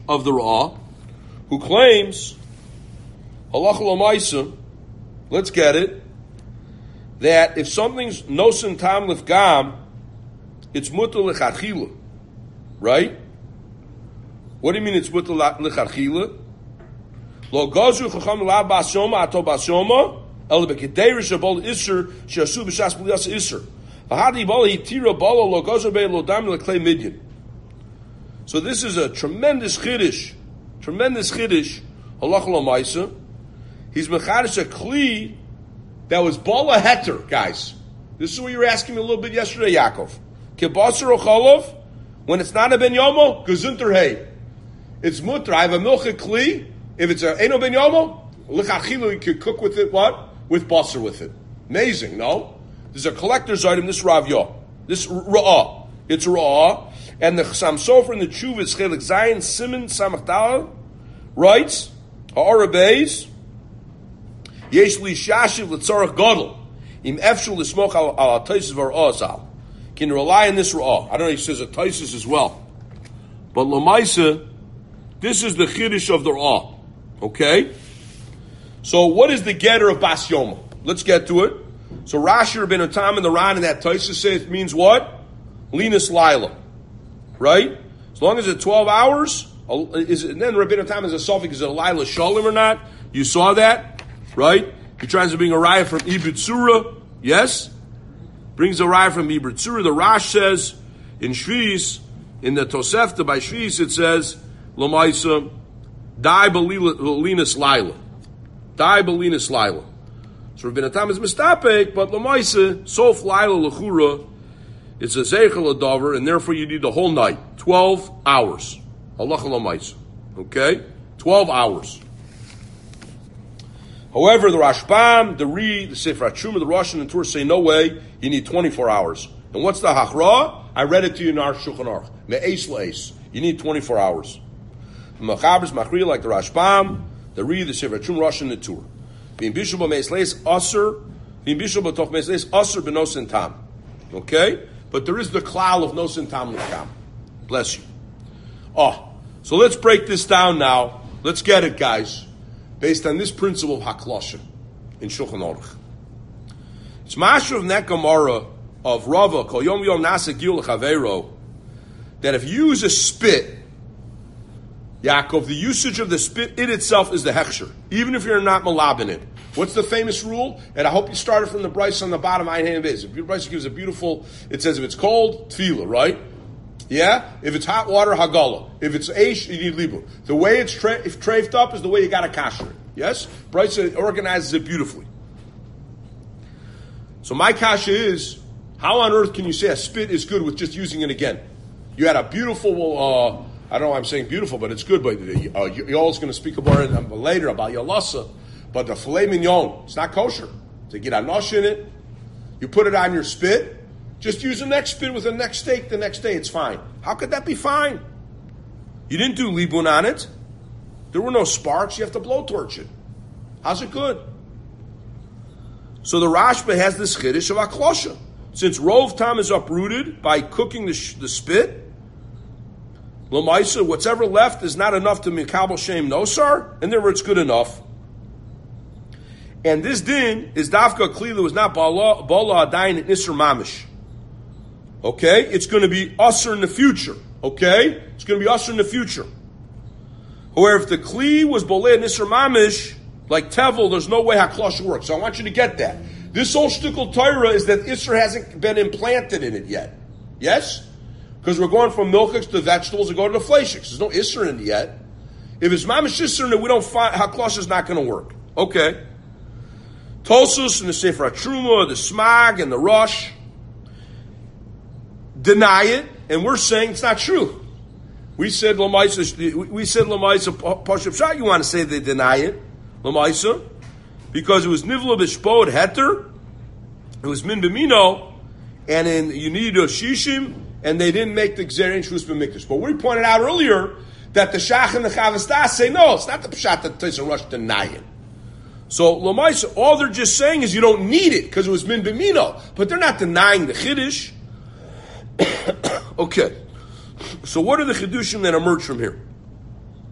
A: of the Ra'ah, who claims, halacha l'maisa, let's get it, that if something's nosen tam lifgam, it's mutter lechatchila, right? What do you mean it's mutter lechatchila? Lo gazu chacham la basoma ato basoma el bekedei rishabol iser sheasu b'shas b'lias iser. V'hadi bala hitira bala lo gazu be lo dam leklei midyan. So this is a tremendous chiddush, halacha l'maisa. He's mechadish a kli that was bala heter, guys. This is what you were asking me a little bit yesterday, Yaakov. Kibasar or cholov, when it's not a ben yomo, gezunter hey. It's mutter. I have a milcha kli. If it's a eno ben yomo, l'chachilu, you could cook with it, what? With basar with it. Amazing, no? This is a collector's item, this Rav Yah. This Ra'ah. It's Ra'ah. And the Chassam Sofer in the Chuvas, Chelik Zayin, Simon, Samachdal, writes, Ha'arabeis, Yesh li shashiv l'tzarech gadol, im efshul l'smoch al ha-taisis v'ra'ah zal. Can rely on this Ra'ah. I don't know, he says a taisis as well. But Lamaisa, this is the Chiddush of the Ra'ah. Okay? So what is the getter of Bas Yoma? Let's get to it. So Rashi, Rabbeinu Tam, and the Ran in that taisis say it means what? Linus Laila. Right? As long as it's 12 hours, and then Rabbeinu Tam is a suffix, is it a Laila Shalom or not? You saw that? Right? He tries to bring a raya from Ibn Surah. Yes? Brings a raya from Ibn Surah. The Rash says, in Shvis, in the Tosefta by Shvis, it says, Lamaisa, Dai Belinas Laila. Dai Belinas Laila. So Rabbeinu Tam is mistapek, but Lamaisa, Sof Laila Lechura, it's a Zeichel Adavar, and therefore you need the whole night. 12 hours. Halacha Lamaisa. Okay? 12 hours. However, the Rashbam, the Ri, the Sefer HaTshuma, the Rosh, and the Tur say, no way, you need 24 hours. And what's the Hachra? I read it to you in our Shulchan Aruch. Me'ez le'ez. You need 24 hours. The Machabers, Machri, like the Rashbam, the Ri, the Sefer HaTshuma, Rosh, and the Tur. V'im bishul b'me'ez le'ez aser, v'im bishul b'toch me'ez le'ez aser b'nosen tam. Okay? But there is the klal of nosen tam l'kam. Bless you. Oh, so let's break this down now. Let's get it, guys. Based on this principle of haklosha in Shulchan Aruch. It's mashur of that Gemara of Rava, kol yom yom nasa gil l'chaveiro, that if you use a spit, Yaakov, the usage of the spit in itself is the hechsher, even if you're not malabin it. What's the famous rule? And I hope you started from the Bryce on the bottom. Ein hand is. If your Bryce gives a beautiful, it says if it's cold, tefillah, right? Yeah? If it's hot water, hagala. If it's eish, you need libur. The way it's trafed up is the way you got to kasher it. Yes? Bryce organizes it beautifully. So my kasha is, how on earth can you say a spit is good with just using it again? You had a beautiful, I don't know why I'm saying beautiful, but it's good, but you're always going to speak about it later, about yalasa, but the filet mignon, it's not kosher. To get anosh in it, you put it on your spit, just use the next spit with the next steak the next day, it's fine. How could that be fine? You didn't do libun on it. There were no sparks, you have to blowtorch it. How's it good? So the Rashba has this chiddush of aklosha. Since rov tam is uprooted by cooking the spit, l'maisa, what's ever left is not enough to mikabel shem nosar, and therefore it's good enough. And this din is dafka kli that was not bala adayin and isser mamish. Okay? It's going to be usher in the future. Okay? It's going to be usher in the future. However, if the kli was boleh and isser mamish, like tevel, there's no way haklosha works. So I want you to get that. This whole shtickle Torah is that isser hasn't been implanted in it yet. Yes? Because we're going from milchiks to vegetables and go to the fleishiks. There's no isser in it yet. If it's mamish isser in it, we don't find, haklosha is not going to work. Okay. Tosus and the Sefer HaTruma, the Smag and the Rush deny it, and we're saying it's not true. We said Lamaisa Pashup Shah, you want to say they deny it, Lamaisa, because it was Nivla Bishpod Heter, it was Min Bimino, and then you needed a Shishim, and they didn't make the Gzerin Shus B'Mikdash. But we pointed out earlier that the Shach and the Chavastas say no, it's not the Pshat that Tais and Rush deny it. So, Lamaisa, all they're just saying is you don't need it because it was min b'mino, but they're not denying the chiddush. Okay. So what are the chidushim that emerge from here?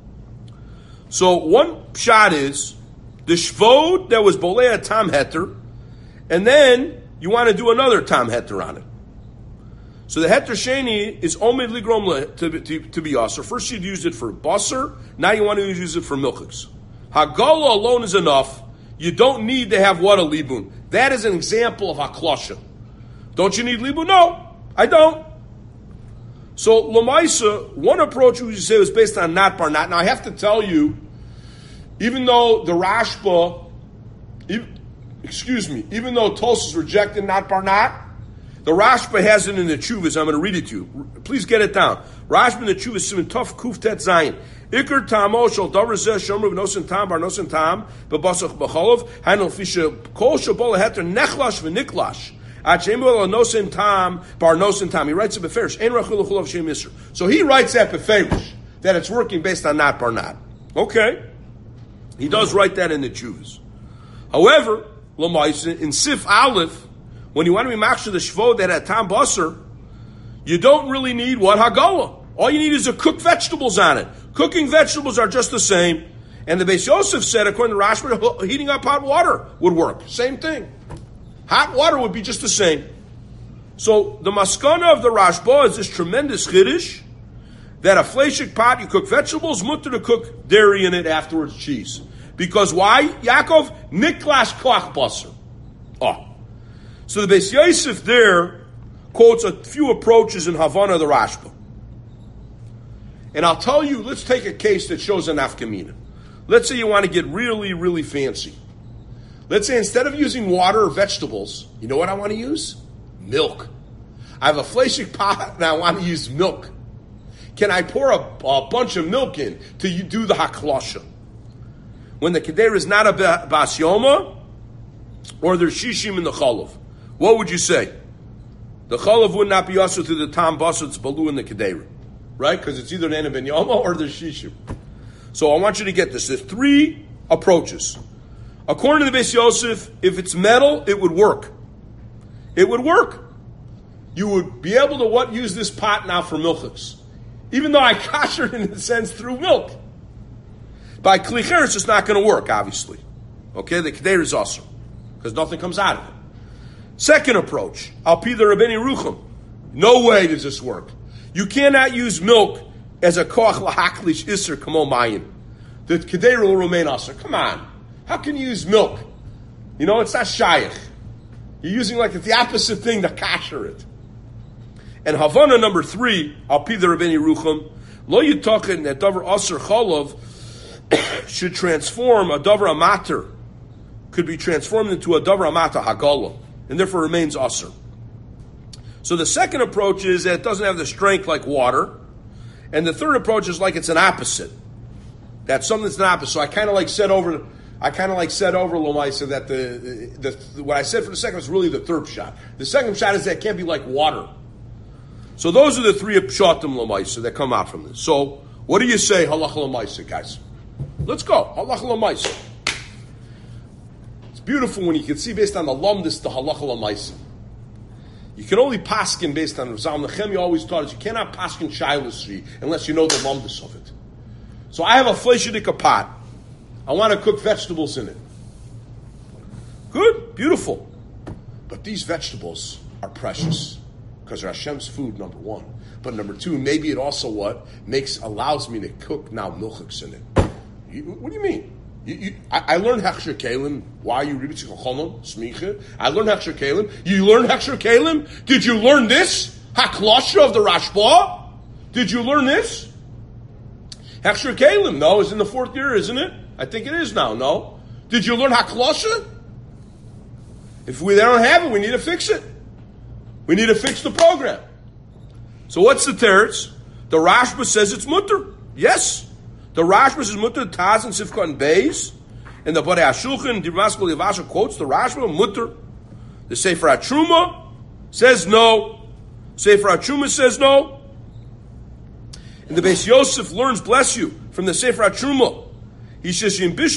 A: So one shot is the shvod that was bolea tam heter, and then you want to do another tam heter on it. So the heter sheni is omid ligrom to be aser. First you'd use it for basar, now you want to use it for milchiks. Hagala alone is enough. You don't need to have what a libun. That is an example of haklosha. Don't you need libun? No, I don't. So Lamaisa, one approach we say was based on not bar not. Now I have to tell you, even though the Rashba, even though Tosfos rejected not bar not, the Rashba has it in the Chuvas. I'm going to read it to you. Please get it down. Rashba in the Chuvas, Simon Tov Kuf Tet Zayin. Iker Tamo Shal Davar Zeh Shomer V'Nosen Tam Bar Nosen Tam B'Basach B'Cholov Hanel Fisha Kol Shabol Heter Nechlash V'Niklash. He writes it beferish. So he writes that beferish, that it's working based on not bar not. Okay. He does write that in the Chuvas. However, in Sif Aleph, when you want to be machshir the shvod that had tam basar, you don't really need what hagala. All you need is to cook vegetables on it. Cooking vegetables are just the same. And the Beis Yosef said, according to Rashba, heating up hot water would work. Same thing. Hot water would be just the same. So the maskana of the Rashba is this tremendous chiddush that a fleshik pot, you cook vegetables, mutter to cook dairy in it, afterwards cheese. Because why? Yaakov, niklash klach basar. Oh. So the Beis Yosef there quotes a few approaches in Havana of the Rashba. And I'll tell you, let's take a case that shows an nafkamina. Let's say you want to get really, really fancy. Let's say instead of using water or vegetables, you know what I want to use? Milk. I have a fleshik pot and I want to use milk. Can I pour a bunch of milk in to do the haklosha? When the kedera is not a bas yoma, or there's shishim in the chalav, what would you say? The chalav would not be also to the tam basar, it's balu in the kedera, right? Because it's either an ben yoma or there's shishim. So I want you to get this. There's three approaches. According to the Beis Yosef, if it's metal, it would work. It would work. You would be able to use this pot now for milchiks. Even though I kashered in a sense through milk. By klicher, it's just not going to work, obviously. Okay, the keder is awesome. Because nothing comes out of it. Second approach, al pi the Rabbeinu Yerucham. No way does this work. You cannot use milk as a koach lahaklish iser kamo mayim. The keder will remain aser. Come on. How can you use milk? You know, it's not shayach. You're using the opposite thing to kasher it. And Havana number 3, al pi the Rabbeinu Yerucham, lo yitachen that davar aser chalav should transform a davar amater, could be transformed into a davar amata hagala, and therefore remains aser. So the second approach is that it doesn't have the strength like water, and the third approach is like it's an opposite. That's something that's an opposite. So I kind of said over Lomaisa that the what I said for the second was really the third shot. The second shot is that it can't be like water. So those are the three pshatim Lomaisa that come out from this. So what do you say, halacha Lomaisa, guys? Let's go, halacha Lomaisa. It's beautiful when you can see based on the lumdis the halacha Lomaisa. You can only paskin based on Zal Nechemia always taught us you cannot paskin shaylusri unless you know the lumdis of it. So I have a fleshidika pot. I want to cook vegetables in it. Good, beautiful. But these vegetables are precious because they're Hashem's food, number one. But number two, maybe it also allows me to cook now milchiks in it. What do you mean? I learned Hechsher Kalim. Why are you reading Chochomim? Smicha. I learned Hechsher Kalim. You learned Hechsher Kalim? Did you learn this? Haklosha of the Rashba? Did you learn this? Hechsher Kalim, no, is in the 4th year, isn't it? I think it is now, no? Did you learn Haklosha? If they don't have it, we need to fix it. We need to fix the program. So what's the teretz? The Rashba says it's mutter. Yes. The Rashba says mutter, Taz and Sifka and Beis. And the Barei HaShulchan, Dirmaskal Yavasha quotes the Rashba, mutter. The Sefer HaTruma says no. Sefer HaTruma says no. And the Beis Yosef learns, bless you, from the Sefer HaTruma. He says,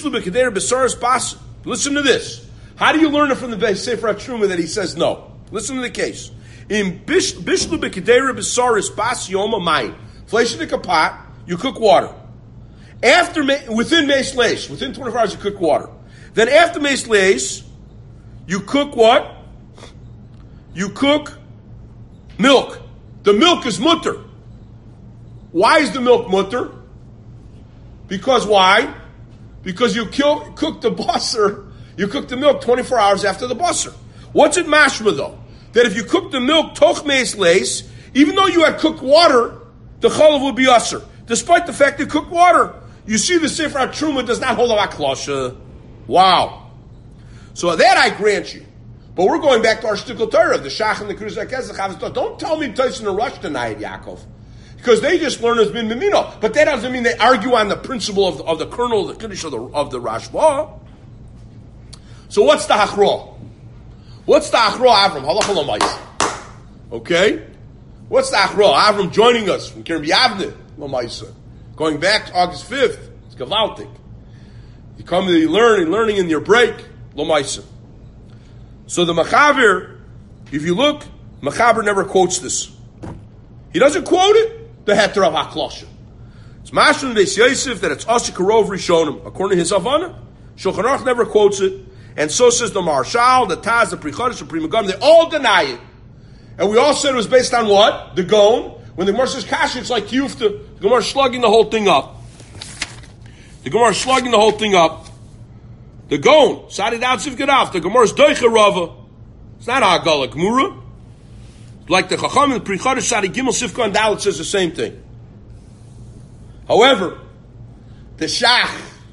A: listen to this. How do you learn it from the Sefer HaTruma that he says no? Listen to the case. In Bishlu B'Kedera B'Saris Bas Yoma Mayim. Flesh in the pot, you cook water. Within Meis Leis, within 24 hours you cook water. Then after Meis Leis, you cook what? You cook milk. The milk is mutter. Why is the milk mutter? Because why? Because you cook the basar, you cook the milk 24 hours after the basar. What's it mashma though? That if you cook the milk toch meis leis, even though you had cooked water, the chalav would be usher. Despite the fact you cooked water. You see the Sefer HaTruma does not hold a klosha. Wow. So that I grant you. But we're going back to our shtickle Torah, the Shach and the Kruz HaKez. Don't tell me Tyson and Rush tonight, Yaakov. Because they just learn as bin mimino. But that doesn't mean they argue on the principle of the kernel of the Kiddush of the Rashba. So what's the Hachra? What's the Hachra, Avram? Halacha l'maisa. Okay? What's the Hachra? Avram joining us from Kerem Yavne l'maisa. Going back to August 5th. It's gewaltig. You come to learning in your break l'maisa. So the Machaber, if you look, Machaber never quotes this. He doesn't quote it, the Heter of HaKlosha. It's Mashal Beis Yosef that it's Asik Karov Rishonim. According to his Havana, Shulchan Aruch never quotes it. And so says the Marshal, the Taz, the Pri Chodesh, the Pri Megadim. They all deny it. And we all said it was based on what? The Gon. When the Gemara says Kasha, it's like Tiyufta. The Gemara is slugging the whole thing up. The Gemara is slugging the whole thing up. The Gon, Sadi Dad Sif Gedaf, the Gemara is Doicha Rava. It's not Hagala Gemura. Like the Chacham and the Pri Chodesh, Sadi Gimel Sifka and Dalet says the same thing. However, the Shach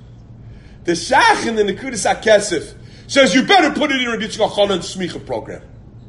A: in the Nekudas HaKesef says you better put it in your Yitzchak Chana and Smicha program.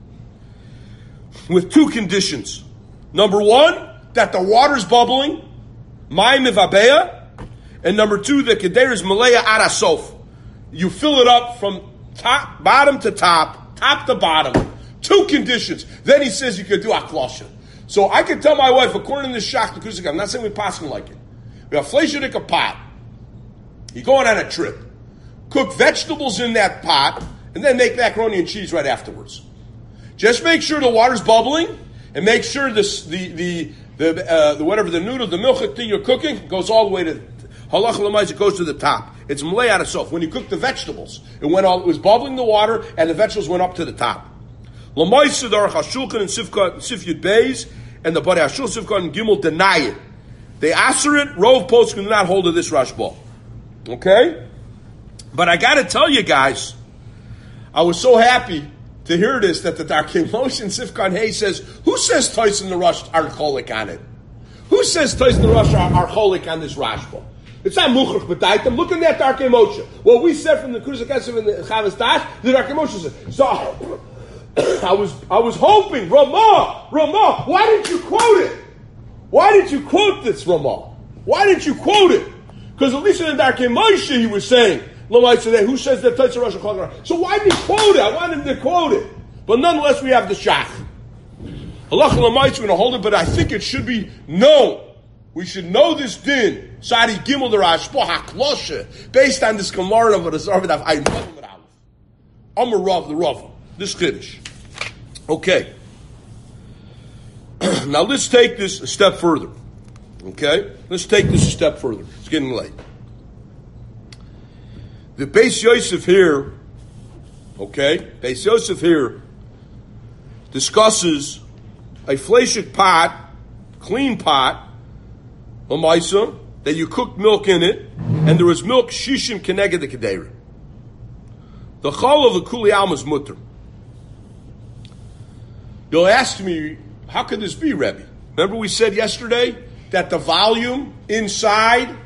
A: With two conditions. Number one, that the water's bubbling, Mayim Mivabeya, and number two, the Keder is Malaya Arasof. You fill it up from bottom to top to bottom. Two conditions. Then he says you can do Aklosha. So I can tell my wife, according to the Shach, I'm not saying we pass him like it. We have fleishadik a pot. You're going on a trip. Cook vegetables in that pot, and then make macaroni and cheese right afterwards. Just make sure the water's bubbling, and make sure the whatever the noodle, the milk thing you're cooking goes all the way to halach l'mais. It goes to the top. It's malay out of sof. When you cook the vegetables, it was bubbling the water, and the vegetables went up to the top. L'mais sedar hashulchan and sifyud beis, and the bari hashul sifkan and gimel deny it. They answer it. Rove posts do not hold to this Rashba. Okay, but I got to tell you guys, I was so happy to hear this, that the Darkei Moshe Sifkan Hay says, who says Tyson the Rush are cholik on it? Who says Tyson the Rush are cholik on this Rashba? It's not Muchrach B'tait. I'm looking at Darkei Moshe. What we said from the Kruz HaKesef and the Chavas Dash, the Darkei Moshe said. So I was hoping, Ramah, why didn't you quote it? Why didn't you quote this, Ramah? Why didn't you quote it? Because at least in the Darkei Moshe he was saying, who says that Tyson Rush are cholik? So why did he quote it? I wanted him to quote it. But nonetheless, we have the Shach. Halacha l'maitz, we're going to hold it, but I think it should be known. We should know this din. Sadi Gimel the Rashba HaKlosha, based on this Gemara of the Zarvad of Ayin Rav with Aleph. Amar Rav the Rav. This Kiddush. Okay. Now let's take this a step further. Okay? Let's take this a step further. It's getting late. The Beis Yosef here, okay? Beis Yosef here discusses a fleshik pot, clean pot, Lamaisa, that you cooked milk in it, and there was milk shishim keneged the kedera. The chal of the kuli alma is mutter. You'll ask me, how could this be, Rebbe? Remember we said yesterday that the volume inside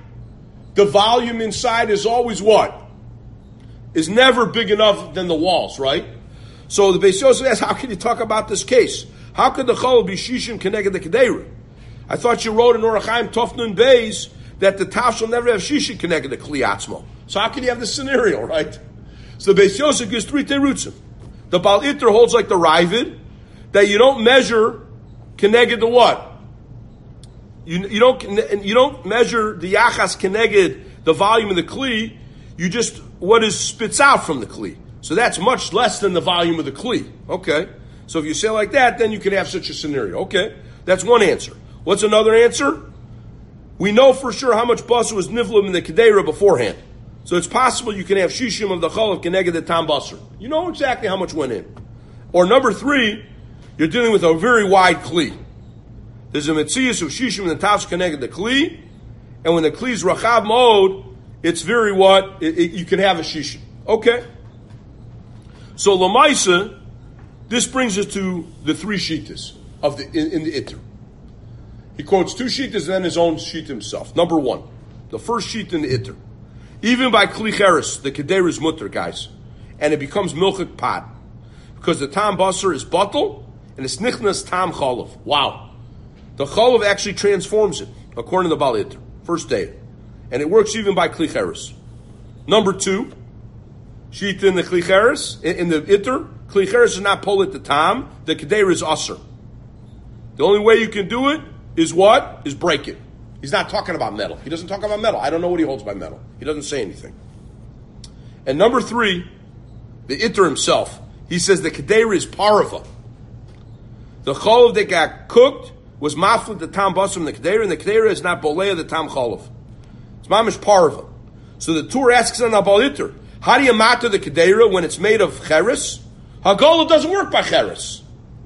A: is always what? Is never big enough than the walls, right? So the Beis Yosef asks, how can you talk about this case? How could the chal be shishim keneged the kedera? I thought you wrote in Orach Chaim Tofnun Beis that the taf shall never have shishim keneged the kli atzmo. So how can you have this scenario, right? So the Beis Yosef gives three terutzim. The Baal Iter holds like the Ravid, that you don't measure keneged the what? You don't measure the yachas keneged the volume of the kli. You just what is spits out from the kli. So that's much less than the volume of the kli. Okay. So if you say like that, then you can have such a scenario. Okay. That's one answer. What's another answer? we know for sure how much basar was nivlim in the kedera beforehand. So it's possible you can have shishim of the chalav keneged the tam basar. You know exactly how much went in. Or number 3, you're dealing with a very wide kli. There's a metzias of shishim and the tavs keneged the kli, and when the kli is rachav mode, it's very what? You can have a shishim. Okay. So lamaisa, this brings us to the 3 shittas of in the Itter. He quotes 2 shittas and then his own sheet himself. Number 1, the first sheet in the Itter. Even by kli cheres, the kedera is mutter, guys, and it becomes milchik pot because the tam basar is batal and it's nichnas tam chalav. Wow, the chalav actually transforms it according to the Baal Itter, first day, and it works even by kli cheres. Number 2, sheet in the kli cheres in the Itter. Kli cheres is not polit the tam. The kedera is aser. The only way you can do it is what? Is break it. He's not talking about metal. He doesn't talk about metal. I don't know what he holds by metal. He doesn't say anything. And number 3, the Itter himself, he says the kedera is parava. The cholav that got cooked was maflit the tam basar in the kedera, and the kedera is not boleya the tam cholav. It's mamish parava. So the Tur asks on the Baal Itter, how do you matter the kedera when it's made of cheres? Hagolah doesn't work by cheres.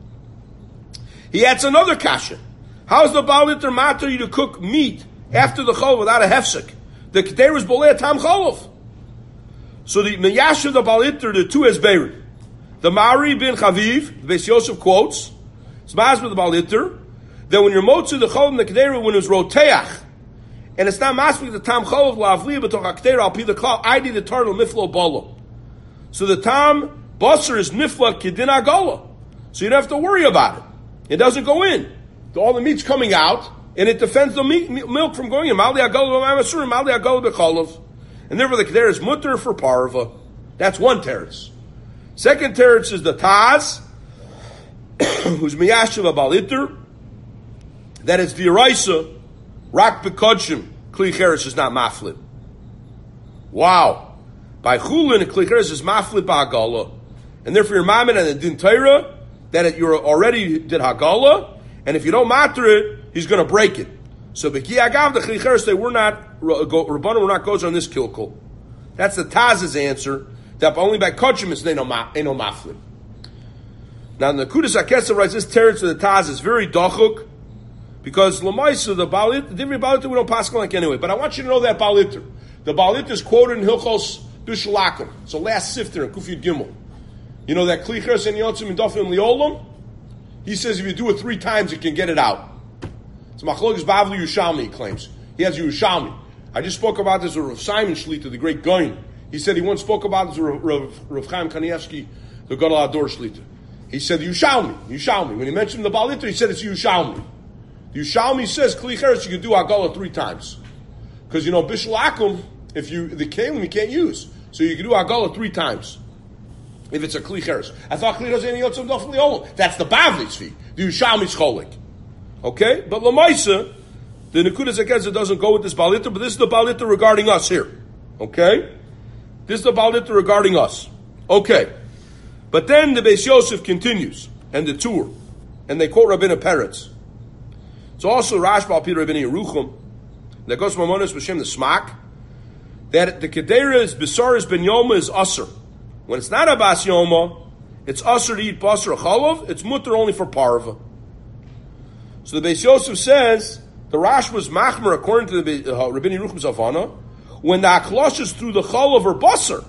A: He adds another kasha. How's the Baal Itter matter you to cook meat after the cholav without a hefsek? The kedera is bolei tam cholav. So the Meyash of the Baal Itter, the 2 esberim. The Mari bin Chaviv, the Beis Yosef quotes, it's masbir the Baal Itter, that when you're motzu the cholav in the kedera when it's roteach, and it's not masbir the tam cholav la'avliya b'toch ha'kedera al pi the klal ID the turtle miflo bolo. So the tam basar is nifla kedin agola. So you don't have to worry about it. It doesn't go in. All the meat's coming out, and it defends the milk from going in. Mali agola b'mamasur, mali agola b'cholav. And therefore the kedera is mutter for parva. That's one teretz. Second teretz is the Taz, who's miyashiv a Baal Itter, that it's v'iraisa, rak b'kodshim, kli cheres is not maflit. Wow. By chulin, kli cheres is maflit ba'agala. And therefore your mammon and the din Torah, that you already did hagala, and if you don't matter it, he's going to break it. So b'ki agav the kli cheres, they were not, Rabbanu were not goes on this kilkul. That's the Taz's answer, that only by kodshim is no maflit. Now the Kudas HaKetzer writes this teretz of the Taz is very dachuk, because Lamaisa, the Baal Itter, different Baal Itter we don't pass like anyway. But I want you to know that Baal Itter. The Baal Itter is quoted in Hilchos Bishalakim. So last sifter in Kufiyud Gimel. You know that Kli Cheres and Yotzim and Dafim Liolam? He says if you do it 3 times, you can get it out. It's Machlokes Bavli Yushalmi, he claims. He has Yushalmi. I just spoke about this with Rav Simon Shlita, the great Goin. He said he once spoke about this with Rav Chaim Kanievsky, the Gadol Ador Shlita. He said Yushalmi. When he mentioned the Baal Itter, he said it's Yushalmi. Yushalmi says Kli Cheres you can do Hagala 3 times. Because Bishul Akum, if the Kalim you can't use. So you can do Hagala 3 times. If it's a Kli Cheres. I thought Kli doesn't any Yotzim Dafli Olam. That's the Bavli's fee. The Yushalmi's Cholik. Okay? But Lamaisa, the Nekudas HaKetzer doesn't go with this Baal Itter, but this is the Baal Itter regarding us here. Okay? This is the Baal Itter regarding us. Okay. But then the Beis Yosef continues, and the Tur, and they quote Rabbeinu Peretz. It's also Rashba Peter Rabbeinu Yerucham, that goes from Mamonos B'Shem the Smak, that the Kedera is Besaris Ben Yoma is Usr. When it's not a Bas Yoma, it's Usr to eat Basar Cholov, it's Mutter only for Parva. So the Beis Yosef says, the Rash was Machmer according to the Rabbeinu Yerucham's Havana, when the Aklosh is through the Cholov or Basar.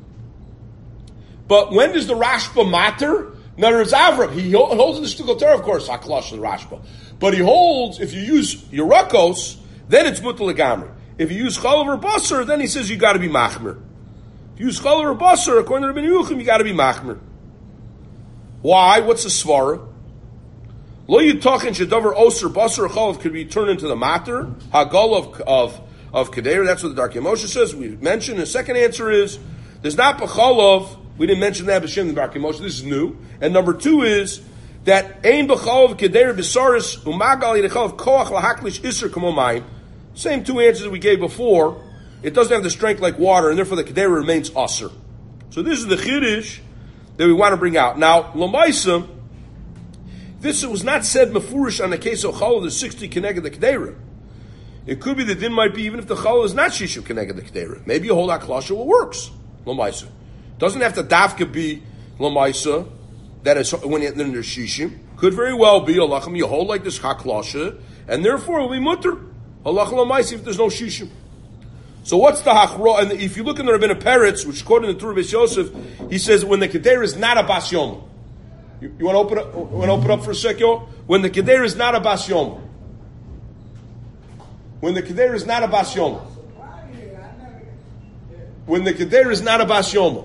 A: But when does the Rashba matter? Now there's Avram. He holds in the Shtukal Torah, of course, Aklosh the Rashba. But he holds, if you use Yerakos, then it's Mutal Legamri. If you use Cholav or Basar, then he says you got to be Machmer. If you use Cholav or Basar, according to Rabbeinu Yerucham, you got to be Machmer. Why? What's the Svara? Lo Yitachin Shedavar Oser Basar or Cholav could be turned into the Mater, Hagol of Kedera. That's what the Darkei Moshe says. We mentioned. The second answer is, there's not B'Cholov. We didn't mention that B'Shem the Darkei Moshe. This is new. And number 2 is that Ein B'Cholov Kedera B'Saris Umagal Yidecholov Koach Lahaklish Isser Kamomayim. Same 2 answers that we gave before. It doesn't have the strength like water, and therefore the Kedera remains Aser. So this is the Chiddush that we want to bring out. Now, Lamaisa, this was not said Mefurish on the case of Cholov, the 60 Keneged the Kedera. It could be the din might be even if the challah is not shishim keneged the kedera. Maybe you hold haklasha, it works. Lamaisa. Doesn't have to dafka be lamaisa. That is when you're under shishim. Could very well be alachim. You hold like this haklasha, and therefore it will be mutter. Halach lamaisa if there's no shishim. So what's the hachra? And if you look in the Rabbeinu Peretz, which according to Tur Beis Yosef, he says when the kedera is not a bas yom. You want to open up? Want to open up for a second? When the kedera is not a bas yom. When the kedera is not a bas yom. When the kedera is not a bas yom.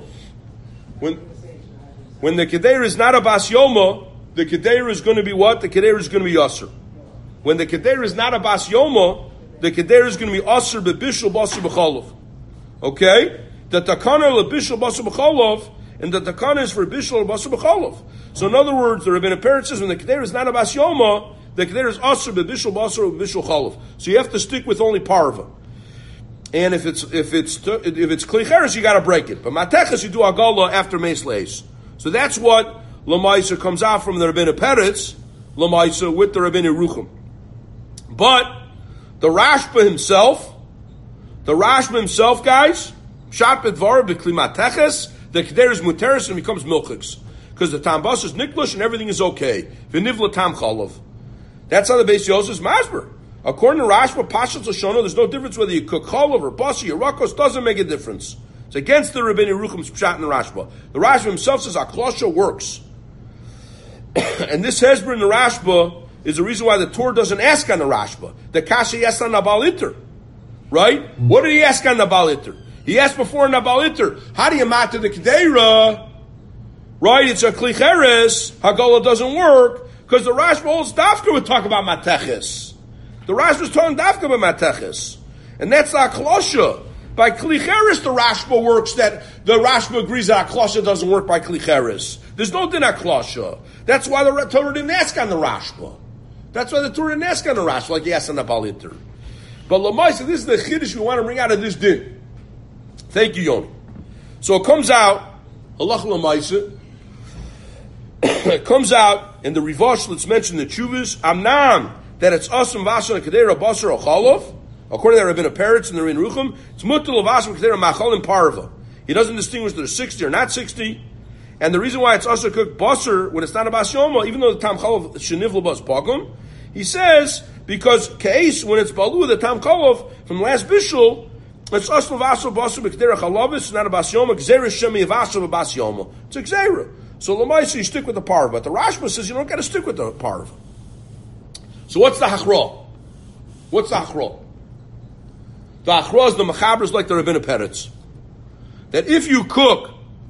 A: When the kedera is not a bas yoma, the kedera is going to be what? The kedera is going to be yasser. When the kedera is not a bas yoma, the kedera is going to be asr bebishul basar b'cholov. Okay? The takana lebishul basar b'cholov, and the takana is for bishul basar b'cholov. So in other words, the Rabbeinu Peretz says when the kedera is not a bas yoma, the kedera is asr bebishul basar b'bishul cholov. So you have to stick with only parva. And if it's kli cheres, you got to break it. But mateches you do agala after meis leis. So that's what lamaisa comes out from the Rabbeinu Peretz lamaisa with the Rabbeinu Rucham. But the Rashba himself, guys, shat bedvar b'kli mateches, the kedera is muteris and becomes milchiks. Because the tambas is niklush and everything is okay. V'nivla tam chalav. That's how the Beis Yosef is masber. According to Rashba, Pashas Lashona, there's no difference whether you cook chalav or basi or rakos, doesn't make a difference. It's against the Rabbeinu Rucham's pshat in the Rashba. The Rashba himself says aklosha works. And this hezber in the Rashba is the reason why the Torah doesn't ask on the Rashba. The Kasha he asked on Nabal Iter. Right? What did he ask on Nabal Iter? He asked before Nabal Iter, how do you matter the Kedera? Right? It's a Kli Cheres. Hagala doesn't work. Because the Rashba holds Dafka would talk about Mateches. The Rashba is talking Dafka about Mateches. And that's the Aklosha. By Kli Cheres, the Rashba works that the Rashba agrees that Aklosha doesn't work by Kli Cheres. There's no din Aklosha. That's why the Torah didn't ask on the Rashba. That's why the Torah didn't ask on the Rashba like he asked on the Baal Iter. But Lamaisa, this is the Chiddush we want to bring out of this din. Thank you, Yoni. So it comes out, Halach Lamaisa, it comes out in the Rivash that's mentioned in the Chuvas, Amnam, that it's Asam Vasana Kedera Basar or Chalov, according to Rabbeinu Peretz and the Rin Rucham, it's Mutal Vasam Kedera Machal and Parva. He doesn't distinguish there's 60 or not 60. And the reason why it's also cooked basar when it's not a bas yoma, even though the tam chalav shenivlu bas pagum, he says because case when it's balu the tam chalav from the last bishul, it's also vasar basar b'kedera chalavis, not a bas yoma. Gzeira shemi vasar b'bas yoma. It's a gzeira. So l'maisa you stick with the parva, but the Rashba says you don't got to stick with the parva. So what's the hachra? What's the hachra? The hachra is the mechaber is like the Rabbeinu Peretz, that if you cook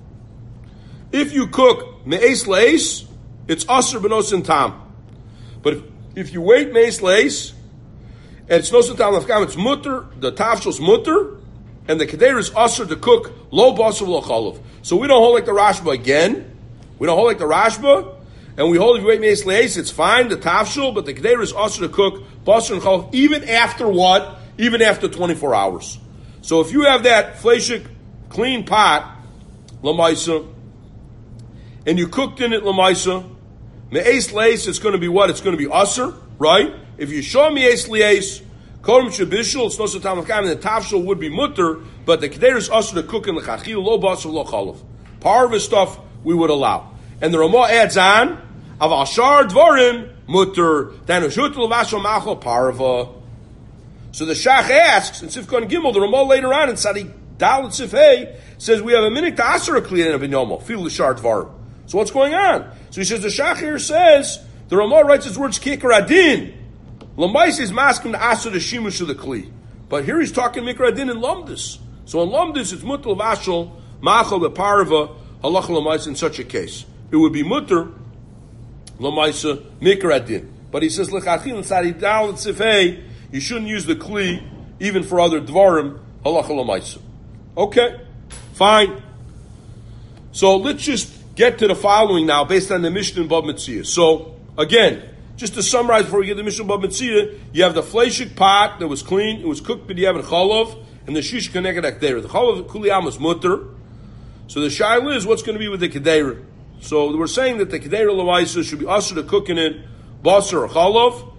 A: me'es leis, it's aser b'nos and tam. But if you wait me'es leis, and it's nos and tam lefkam, it's mutter, the tafshel's mutter, and the kedera is aser to cook lo basar lo chalav. So we don't hold like the Rashba again. We don't hold like the Rashba, and we hold if you wait me'es leis, it's fine, the tafshel, but the kedera is aser to cook basar and chalav, even after what? Even after 24 hours. So if you have that fleshik, clean pot, lamaisa, and you cooked in it lamaisa, me'es leis, it's going to be what? It's going to be aser, right? If you show me'es leis, kodem shabishul, it's nosa tam l'kam, and the tafshel would be mutter, but the kedera is aser to cook in l'chachil, lo basar, lo chalav. Parva stuff we would allow. And the Ramah adds on, aval shar dvarim, mutter, dan ushut l'vashal machal, parva. So the Shach asks, in Sifkon Gimel, the Ramah later on in Sadi Dal and Sifhei, says we have a minute to aser a kliyan of binyomo, fil l'shar dvarim. So what's going on? So he says the Shach here says the Ramah writes his words kikar adin. Lamais is masking the aser the shimush of the kli, but here he's talking mikra adin in lamdis. So in lamdis it's mutter vashal machal beparva halach lamais in such a case. It would be mutter lamaisa mikra adin. But he says lechachil and sadi dal and sifhei you shouldn't use the kli even for other dvarim halach lamaisa. Okay, fine. So let's just get to the following now, based on the Mishnah and Bab Metzia. So, again, just to summarize before we get to the Mishnah and Bab Metzia, you have the fleshik pot that was clean, it was cooked b'diavad and chalav, and the shish connected akdera. The chalav kuliyam is mutter. So the shaila is what's going to be with the kedera. So we're saying that the kedera lavaisa should be usher to cook in it, basar or chalav,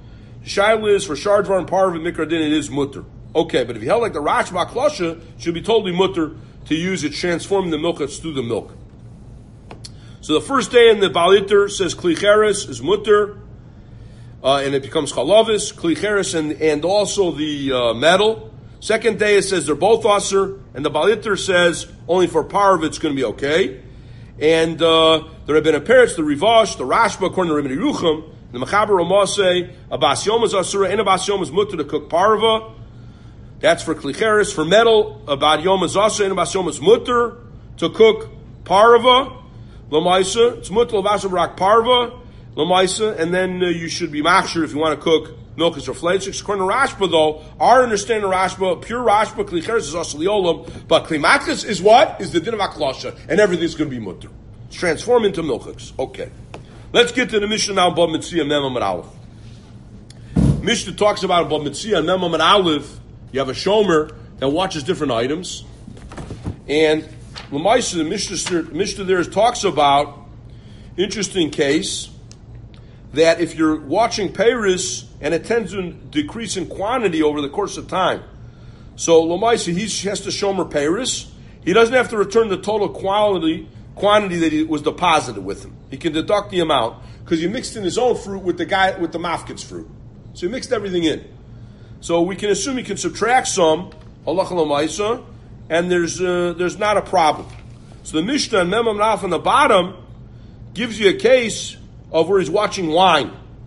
A: Shaila is for Shardvar and Parv and Mikradin, it is mutter. Okay, but if you held like the Rashba Klosha, it should be totally mutter to use it, transforming the milk to the milk. So the first day in the Baliter says Klicheres is mutter, and it becomes Chalavis, Klicheres, and also the metal. Second day it says they're both Aser, and the Baliter says only for Parv it's going to be okay. And there have been a parrots, the Rivash, the Rashba, according to Rimini Rucham, the Mechaber Ramase, a Bas Yom is Asura, and a Bas Yom is mutter to cook Parva. That's for Klicheres. For metal, a Bas Yom is Asura, and a Bas Yom is mutter to cook Parva. Lamaisa, it's mutter Lavasha Barak Parva. Lamaisa, and then you should be machshir if you want to cook milkus or fleischiks. According to Rashba, though, our understanding of Rashba, pure Rashba, Klicheres is Asur Liolam, but Klimakas is what? Is the din of Aklosha, and everything's going to be mutter. It's transformed into milkus. Okay. Let's get to the Mishnah now, Bab Mitzvah, Mem Amud Aleph. Mishnah talks about Bab Mitzvah, Mem Amud Aleph. You have a shomer that watches different items. And Lamaisa, the Mishnah there talks about, interesting case, that if you're watching Paris and it tends to decrease in quantity over the course of time. So Lamaisa, he has to shomer Paris. He doesn't have to return the total quantity that was deposited with him. He can deduct the amount because he mixed in his own fruit with the guy with the mafket's fruit. So he mixed everything in. So we can assume he can subtract some, halacha l'maisa, and there's not a problem. So the Mishnah and Mem Amud Aleph on the bottom gives you a case of where he's watching wine.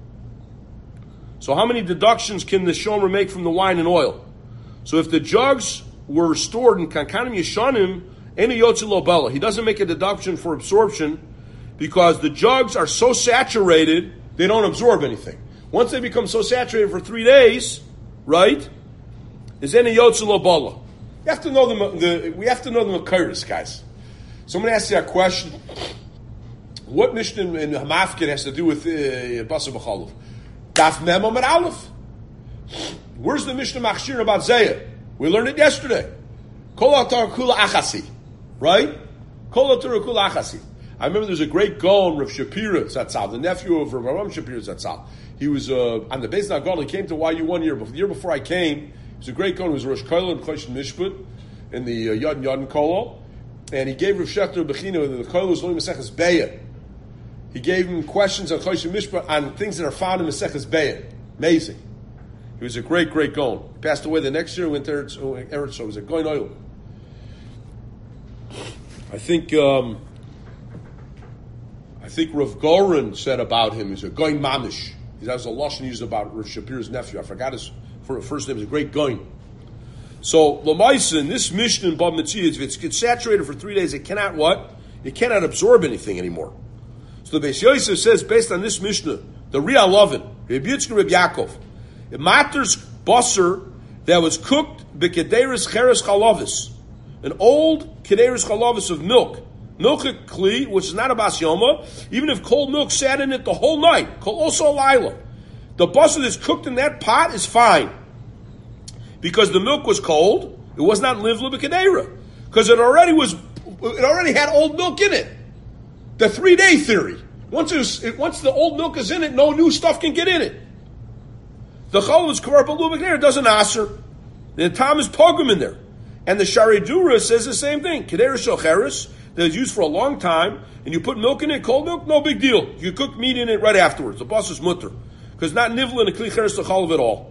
A: So how many deductions can the shomer make from the wine and oil? So if the jugs were stored in kankanim yeshanim, any yotze lo bela, he doesn't make a deduction for absorption because the jugs are so saturated they don't absorb anything. Once they become so saturated for 3 days, right? Is any yotze lo bela? You have to know we have to know the Makaris, guys. Someone asked you a question. What Mishnah in Hamafkin has to do with Basa B'Chalov? Daf Mem Amud Aleph. Where's the Mishnah Machshir about Zayah? We learned it yesterday. Kol atar kula achasi. Right? Kol atar kula achasi. I remember there's a great Gaon, Rav Shapira Zatzal, the nephew of Rav Aram Shapira Zatzal. He was on the Beis Nagal. He came to YU 1 year. The year before I came, he was a great Gaon. He was Rosh Koil and Chosh Mishput in the Yad and Kolo. And he gave Rav Shechter Bechina, the Koil was only Maseches Beya. He gave him questions on Chosh Mishput on things that are found in Maseches Beya. Amazing. He was a great, great Gaon. He passed away the next year, went to Eretz, so he was a Gaon oil. I think Rav Goren said about him, he's a Gaon Mamish. That was a lashon used about Rav Shapir's nephew. I forgot his first name. He's a great Gaon. So Lamaisa, in this Mishnah in Bab Mitzvah, if it gets saturated for 3 days, it cannot what? It cannot absorb anything anymore. So the Beis Yosef says, based on this Mishnah, the Ria Lovin, Reb Yitzchak, Reb Yaakov, it matters basar that was cooked b'kederis cheres chalavis, an old kederis chalavis of milk kli, which is not a bas yoma, even if cold milk sat in it the whole night, also laila, the basar that's cooked in that pot is fine because the milk was cold. It was not livla b'kedera because it already had old milk in it. The 3-day theory. Once the old milk is in it, no new stuff can get in it. The chol is kvar balu b'kedera, doesn't aser. The tam is pogum in there. And the Shari Dura says the same thing. Kedera shocheres, that is used for a long time, and you put milk in it, cold milk, no big deal. You cook meat in it right afterwards. The boss is mutter. Because not nivla and a kli cheres l'chalav at all.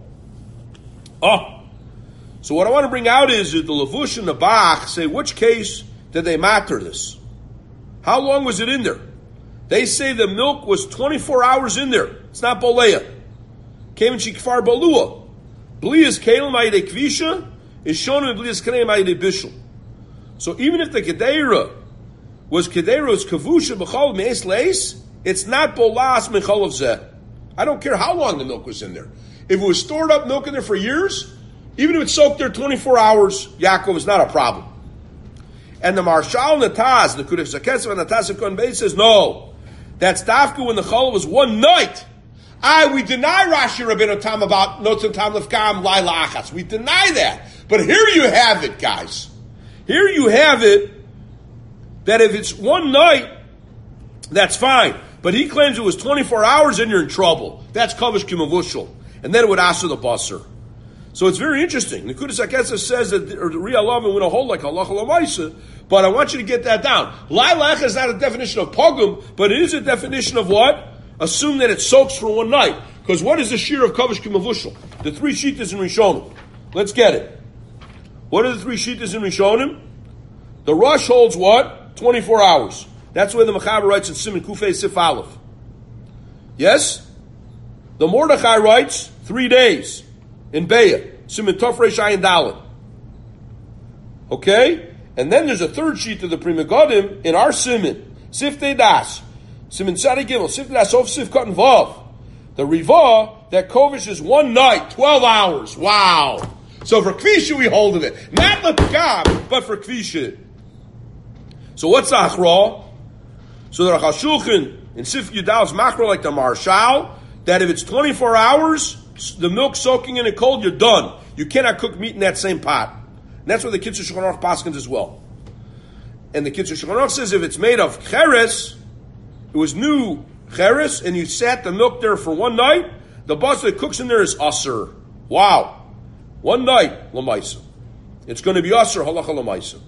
A: So what I want to bring out is that the Levush and the Bach say, which case did they matter this? How long was it in there? They say the milk was 24 hours in there. It's not boleya. Came in shikfar balua. Bli is kelim ayde kvisha, is shown in bli is kelim ayde bishul. So even if the kedera was kedera's kavusha b'chol me'es leis, it's not bolas mechol of zeh. I don't care how long the milk was in there. If it was stored up milk in there for years, even if it's soaked there 24 hours, Yaakov is not a problem. And the Marshal Nataz, the Kudesh Zaketz and Nataz Kon Beis says, no, that's dafka when the chol was one night. We deny Rashi Rabbeinu Tam about Notzim Tam Lefkam Laila Achas. We deny that. But here you have it, guys. Here you have it, that if it's one night, that's fine. But he claims it was 24 hours and you're in trouble. That's Kavish Kimavushal. and then it would answer the basar. So it's very interesting. The Nekudas HaKetzah says that the Ria Lavin would hold like halacha l'maisa, but I want you to get that down. Lailach is not a definition of pogum, but it is a definition of what? Assume that it soaks for one night. Because what is the shear of kavish kimavushal? The three shittas in Rishonim. Let's get it. What are the three shittas in Rishonim? The Rosh holds what? 24 hours. That's where the Mechaber writes in Siman Kufei Sif Aleph. Yes? The Mordechai writes 3 days in Be'ah. Siman Tov Reish Ayin Dalet. Okay? And then there's a third sheet of the Pri Megadim in our Siman. Siftei Das. Siman Tzadi Gimel. Siftei Das Sof Sif Katan Vav. The Rivah, that Kovish is one night, 12 hours. Wow. So for Kvisha we hold of it. Not Lepgam, but for Kvisha. So what's the Achra? So the Rachal Shulchan in Sif Yudal's Makro like the Marshal, that if it's 24 hours, the milk soaking in it cold, you're done. You cannot cook meat in that same pot. And that's what the Kitzur Shulchan Aruch paskins as well. And the Kitzur Shulchan Aruch says if it's made of cheres, it was new cheres, and you sat the milk there for one night, the bus that cooks in there is aser. Wow. One night, l'maisa. It's going to be aser, halacha l'maisa.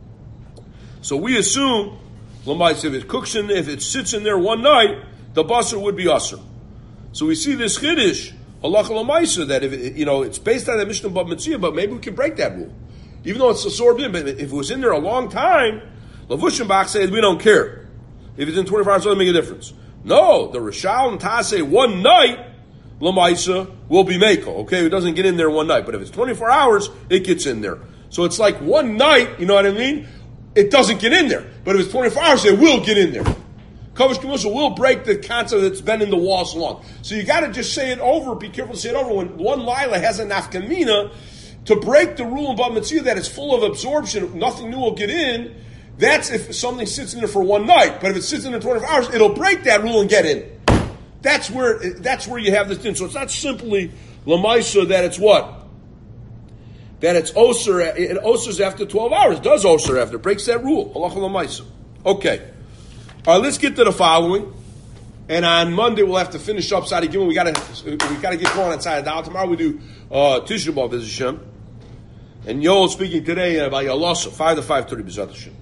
A: So we assume, l'maisa, if it sits in there one night, the basar would be aser. So we see this chiddush, halacha l'maisa, that if it, it's based on the Mishnah Bab Metzia, but maybe we can break that rule. Even though it's a sore bin, but if it was in there a long time, Lavushenbach said we don't care. If it's in 24 hours, it doesn't make a difference. No, the Rishal and Tas say one night, Lamaisa will be Mako. Okay, it doesn't get in there one night. But if it's 24 hours, it gets in there. So it's like one night, you know what I mean? It doesn't get in there. But if it's 24 hours, it will get in there. Kavish Kemusha will break the concept that's been in the wall so long. So you got to just say it over, be careful to say it over. When one Lila has a nafkamina, to break the rule in Bab Metzia that it's full of absorption, nothing new will get in, that's if something sits in there for one night. But if it sits in there 24 hours, it'll break that rule and get in. That's where you have this thing. So it's not simply Lamaisa that it's what? That it's Oser. It Osers after 12 hours. It does Oser after. It breaks that rule. Halacha Lamaisa. Okay. All right, let's get to the following. And on Monday we'll have to finish up Sadi Gimel. We gotta get going on Sadi Dal. Tomorrow we do Tisha B'Av B'ez Hashem. And Yoel speaking today about Yalasa, 5 to 5:30 B'ezrat Hashem.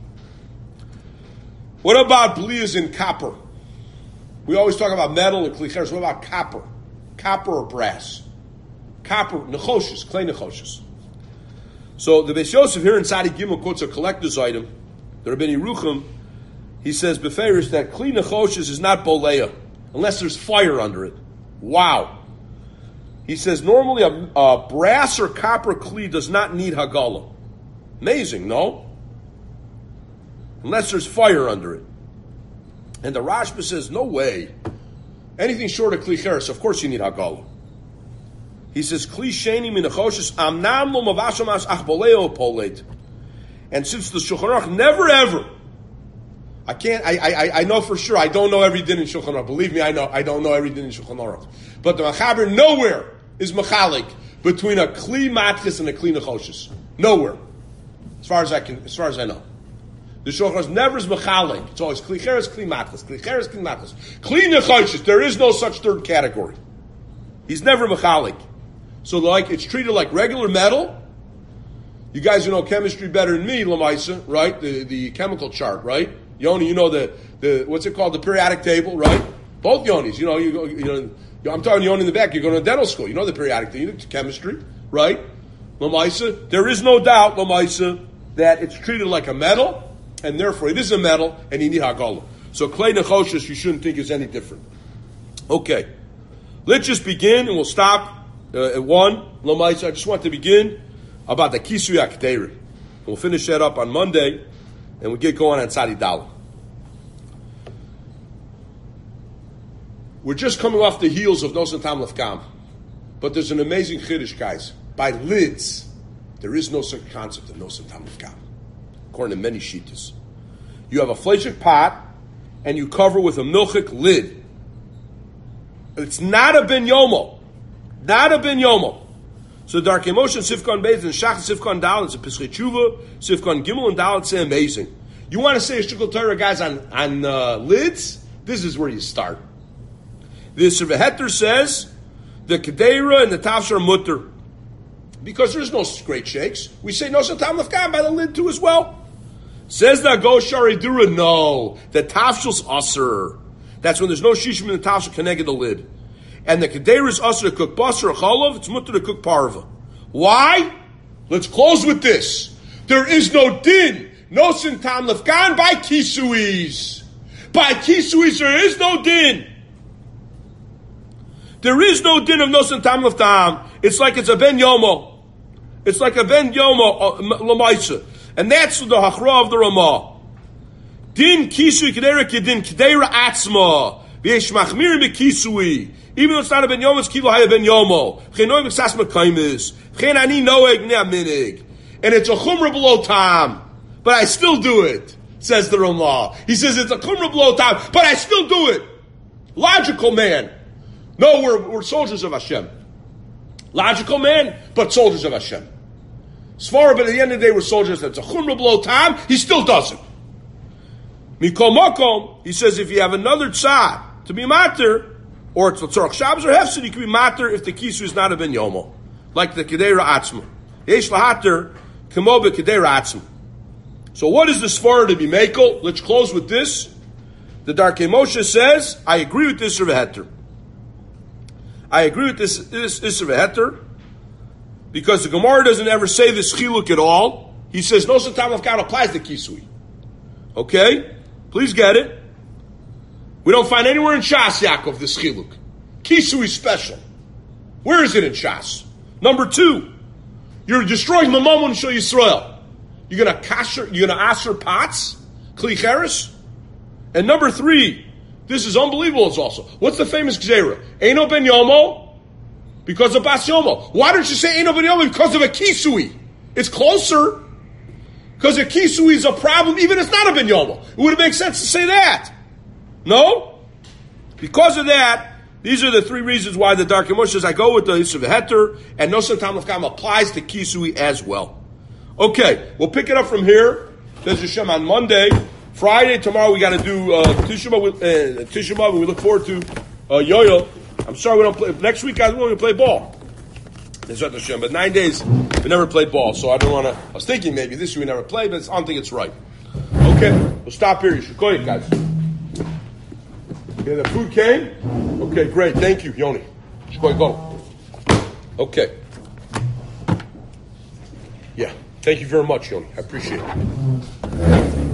A: What about Blias in copper? We always talk about metal and klicheres. What about copper? Copper or brass? Copper, nechoshes, clay nechoshes. So the Beis Yosef here in Sadi Gimel quotes a collector's item. The Rabbeinu Yerucham, he says, Beferish, that kli nechoshes is not boleya, unless there's fire under it. Wow. He says, normally a brass or copper kli does not need hagala. Amazing, no? Unless there's fire under it. And the Rashba says, no way. Anything short of kli cheres, of course you need hagala. He says, kli sheni min nechoshes amnam lo mavashamas ach boleo polet. And since the Shulchan Aruch never ever, I know for sure, I don't know every din in Shulchan Aruch. Believe me, I don't know every din in Shulchan Aruch. But the Machaber nowhere is machalik between a kli matchis and a kli nechoshes. Nowhere. As far as I know. The Shulchan Aruch never is machalik. It's always kli cheres, kli matchis, kli cheres, kli matchis. Kli nechoshes, there is no such third category. He's never machalik. So like, it's treated like regular metal. You guys who know chemistry better than me, Lamaisa, right? The chemical chart, right? Yoni, you know the what's it called? The periodic table, right? Both Yonis, I'm talking Yoni in the back. You're going to dental school. You know the periodic table, chemistry, right? Lamaisa, there is no doubt, Lamaisa, that it's treated like a metal, and therefore it is a metal, and you need hagala. So clay nechoshes, you shouldn't think is any different. Okay, let's just begin, and we'll stop at 1. Lamaisa, I just want to begin about the Kisui Akderi. We'll finish that up on Monday, and we get going on Sadi Dal. We're just coming off the heels of Nosan Tam Lefkam, but there's an amazing chiddush, guys. By lids, there is no such concept of Nosan Tam Lefkam, according to many shittas. You have a fleshik pot, and you cover with a milchik lid. It's not a ben yomo. Not a ben yomo. So Darkei Moshe and Sifkon Beis and Shach Sifkon Dalet, it's a Pischei Tshuva, Sifkon Gimel and Dalet say amazing. You want to say a Shikol Torah, guys, on lids? This is where you start. The Sivah Heter says the Kedera and the Tafshir are mutter. Because there's no great shakes. We say no Tam Lefkan by the lid too as well. Says the Go Shari Dura, no. The Tafshil's Usr. That's when there's no Shishim in the Tafshil connected the lid. And the Kedera is Usr to cook Basar or Cholov, it's mutter to cook Parva. Why? Let's close with this. There is no din, no Tam Lefkan by Kisuis. By Kisuis there is no din. There is no din of no Tam Lefkan. It's like it's a Ben Yomo. It's like a Ben Yomo Lamaisa. And that's the Hachra of the Ramah. Din Kisui Kedera Kedin Kedera Atzma. V'yesh Machmir B'Kisui. Even though it's not a Ben Yomo, it's Kilo Haya Ben Yomo. V'chenoy B'Ksas Mekaimis. V'chen Ani Noeg Ne'aminig. And it's a Chumra below Tam. But I still do it, says the Ramah. He says it's a Chumra below Tam, but I still do it. Logical man. No, we're soldiers of Hashem. Logical man, but soldiers of Hashem. Svara, but at the end of the day, we're soldiers. That's a chumrah below time. He still does it. Mikol Mokom, he says, if you have another tzad to be mater, or it's Tzorach Shabbos or Hefsid, you can be mater if the kisu is not a ben yomo, like the Kedera Atzma. Yesh lahater kamo beKedera Atzma. So what is the svara to be makel? Let's close with this. The Darkei Moshe says, I agree with this Rav Heter. I agree with this Isser V'Heter, because the Gemara doesn't ever say this chiluk at all. He says no Tam Lefkan applies to Kisui. Okay? Please get it. We don't find anywhere in Shas, Yaakov, this chiluk. Kisui special. Where is it in Shas? Number 2, you're destroying the Mammon Shel Yisrael. You're gonna aser pots? Kli Cheres? And number 3, this is unbelievable. It's also. What's the famous Gzeira? Eino ben Yomo? Because of Bas Yomo. Why don't you say Eino ben Yomo? Because of a Kisui. It's closer. Because a Kisui is a problem, even if it's not a ben Yomo. It would make sense to say that. No? Because of that, these are the 3 reasons why the Darkei Moshe says I go with the Isser V'Heter, and no Tam Lefkan applies to Kisui as well. Okay, we'll pick it up from here. There's Hashem on Monday. Friday, tomorrow, we got to do Tisha B'Av, and we look forward to Yo-Yo. I'm sorry we don't play. Next week, guys, we're going to play ball. But 9 days, we never played ball, so I don't want to. I was thinking maybe this year we never played, but I don't think it's right. Okay, we'll stop here. You should call it, guys. Okay, the food came? Okay, great. Thank you, Yoni. Go. Okay. Yeah, thank you very much, Yoni. I appreciate it.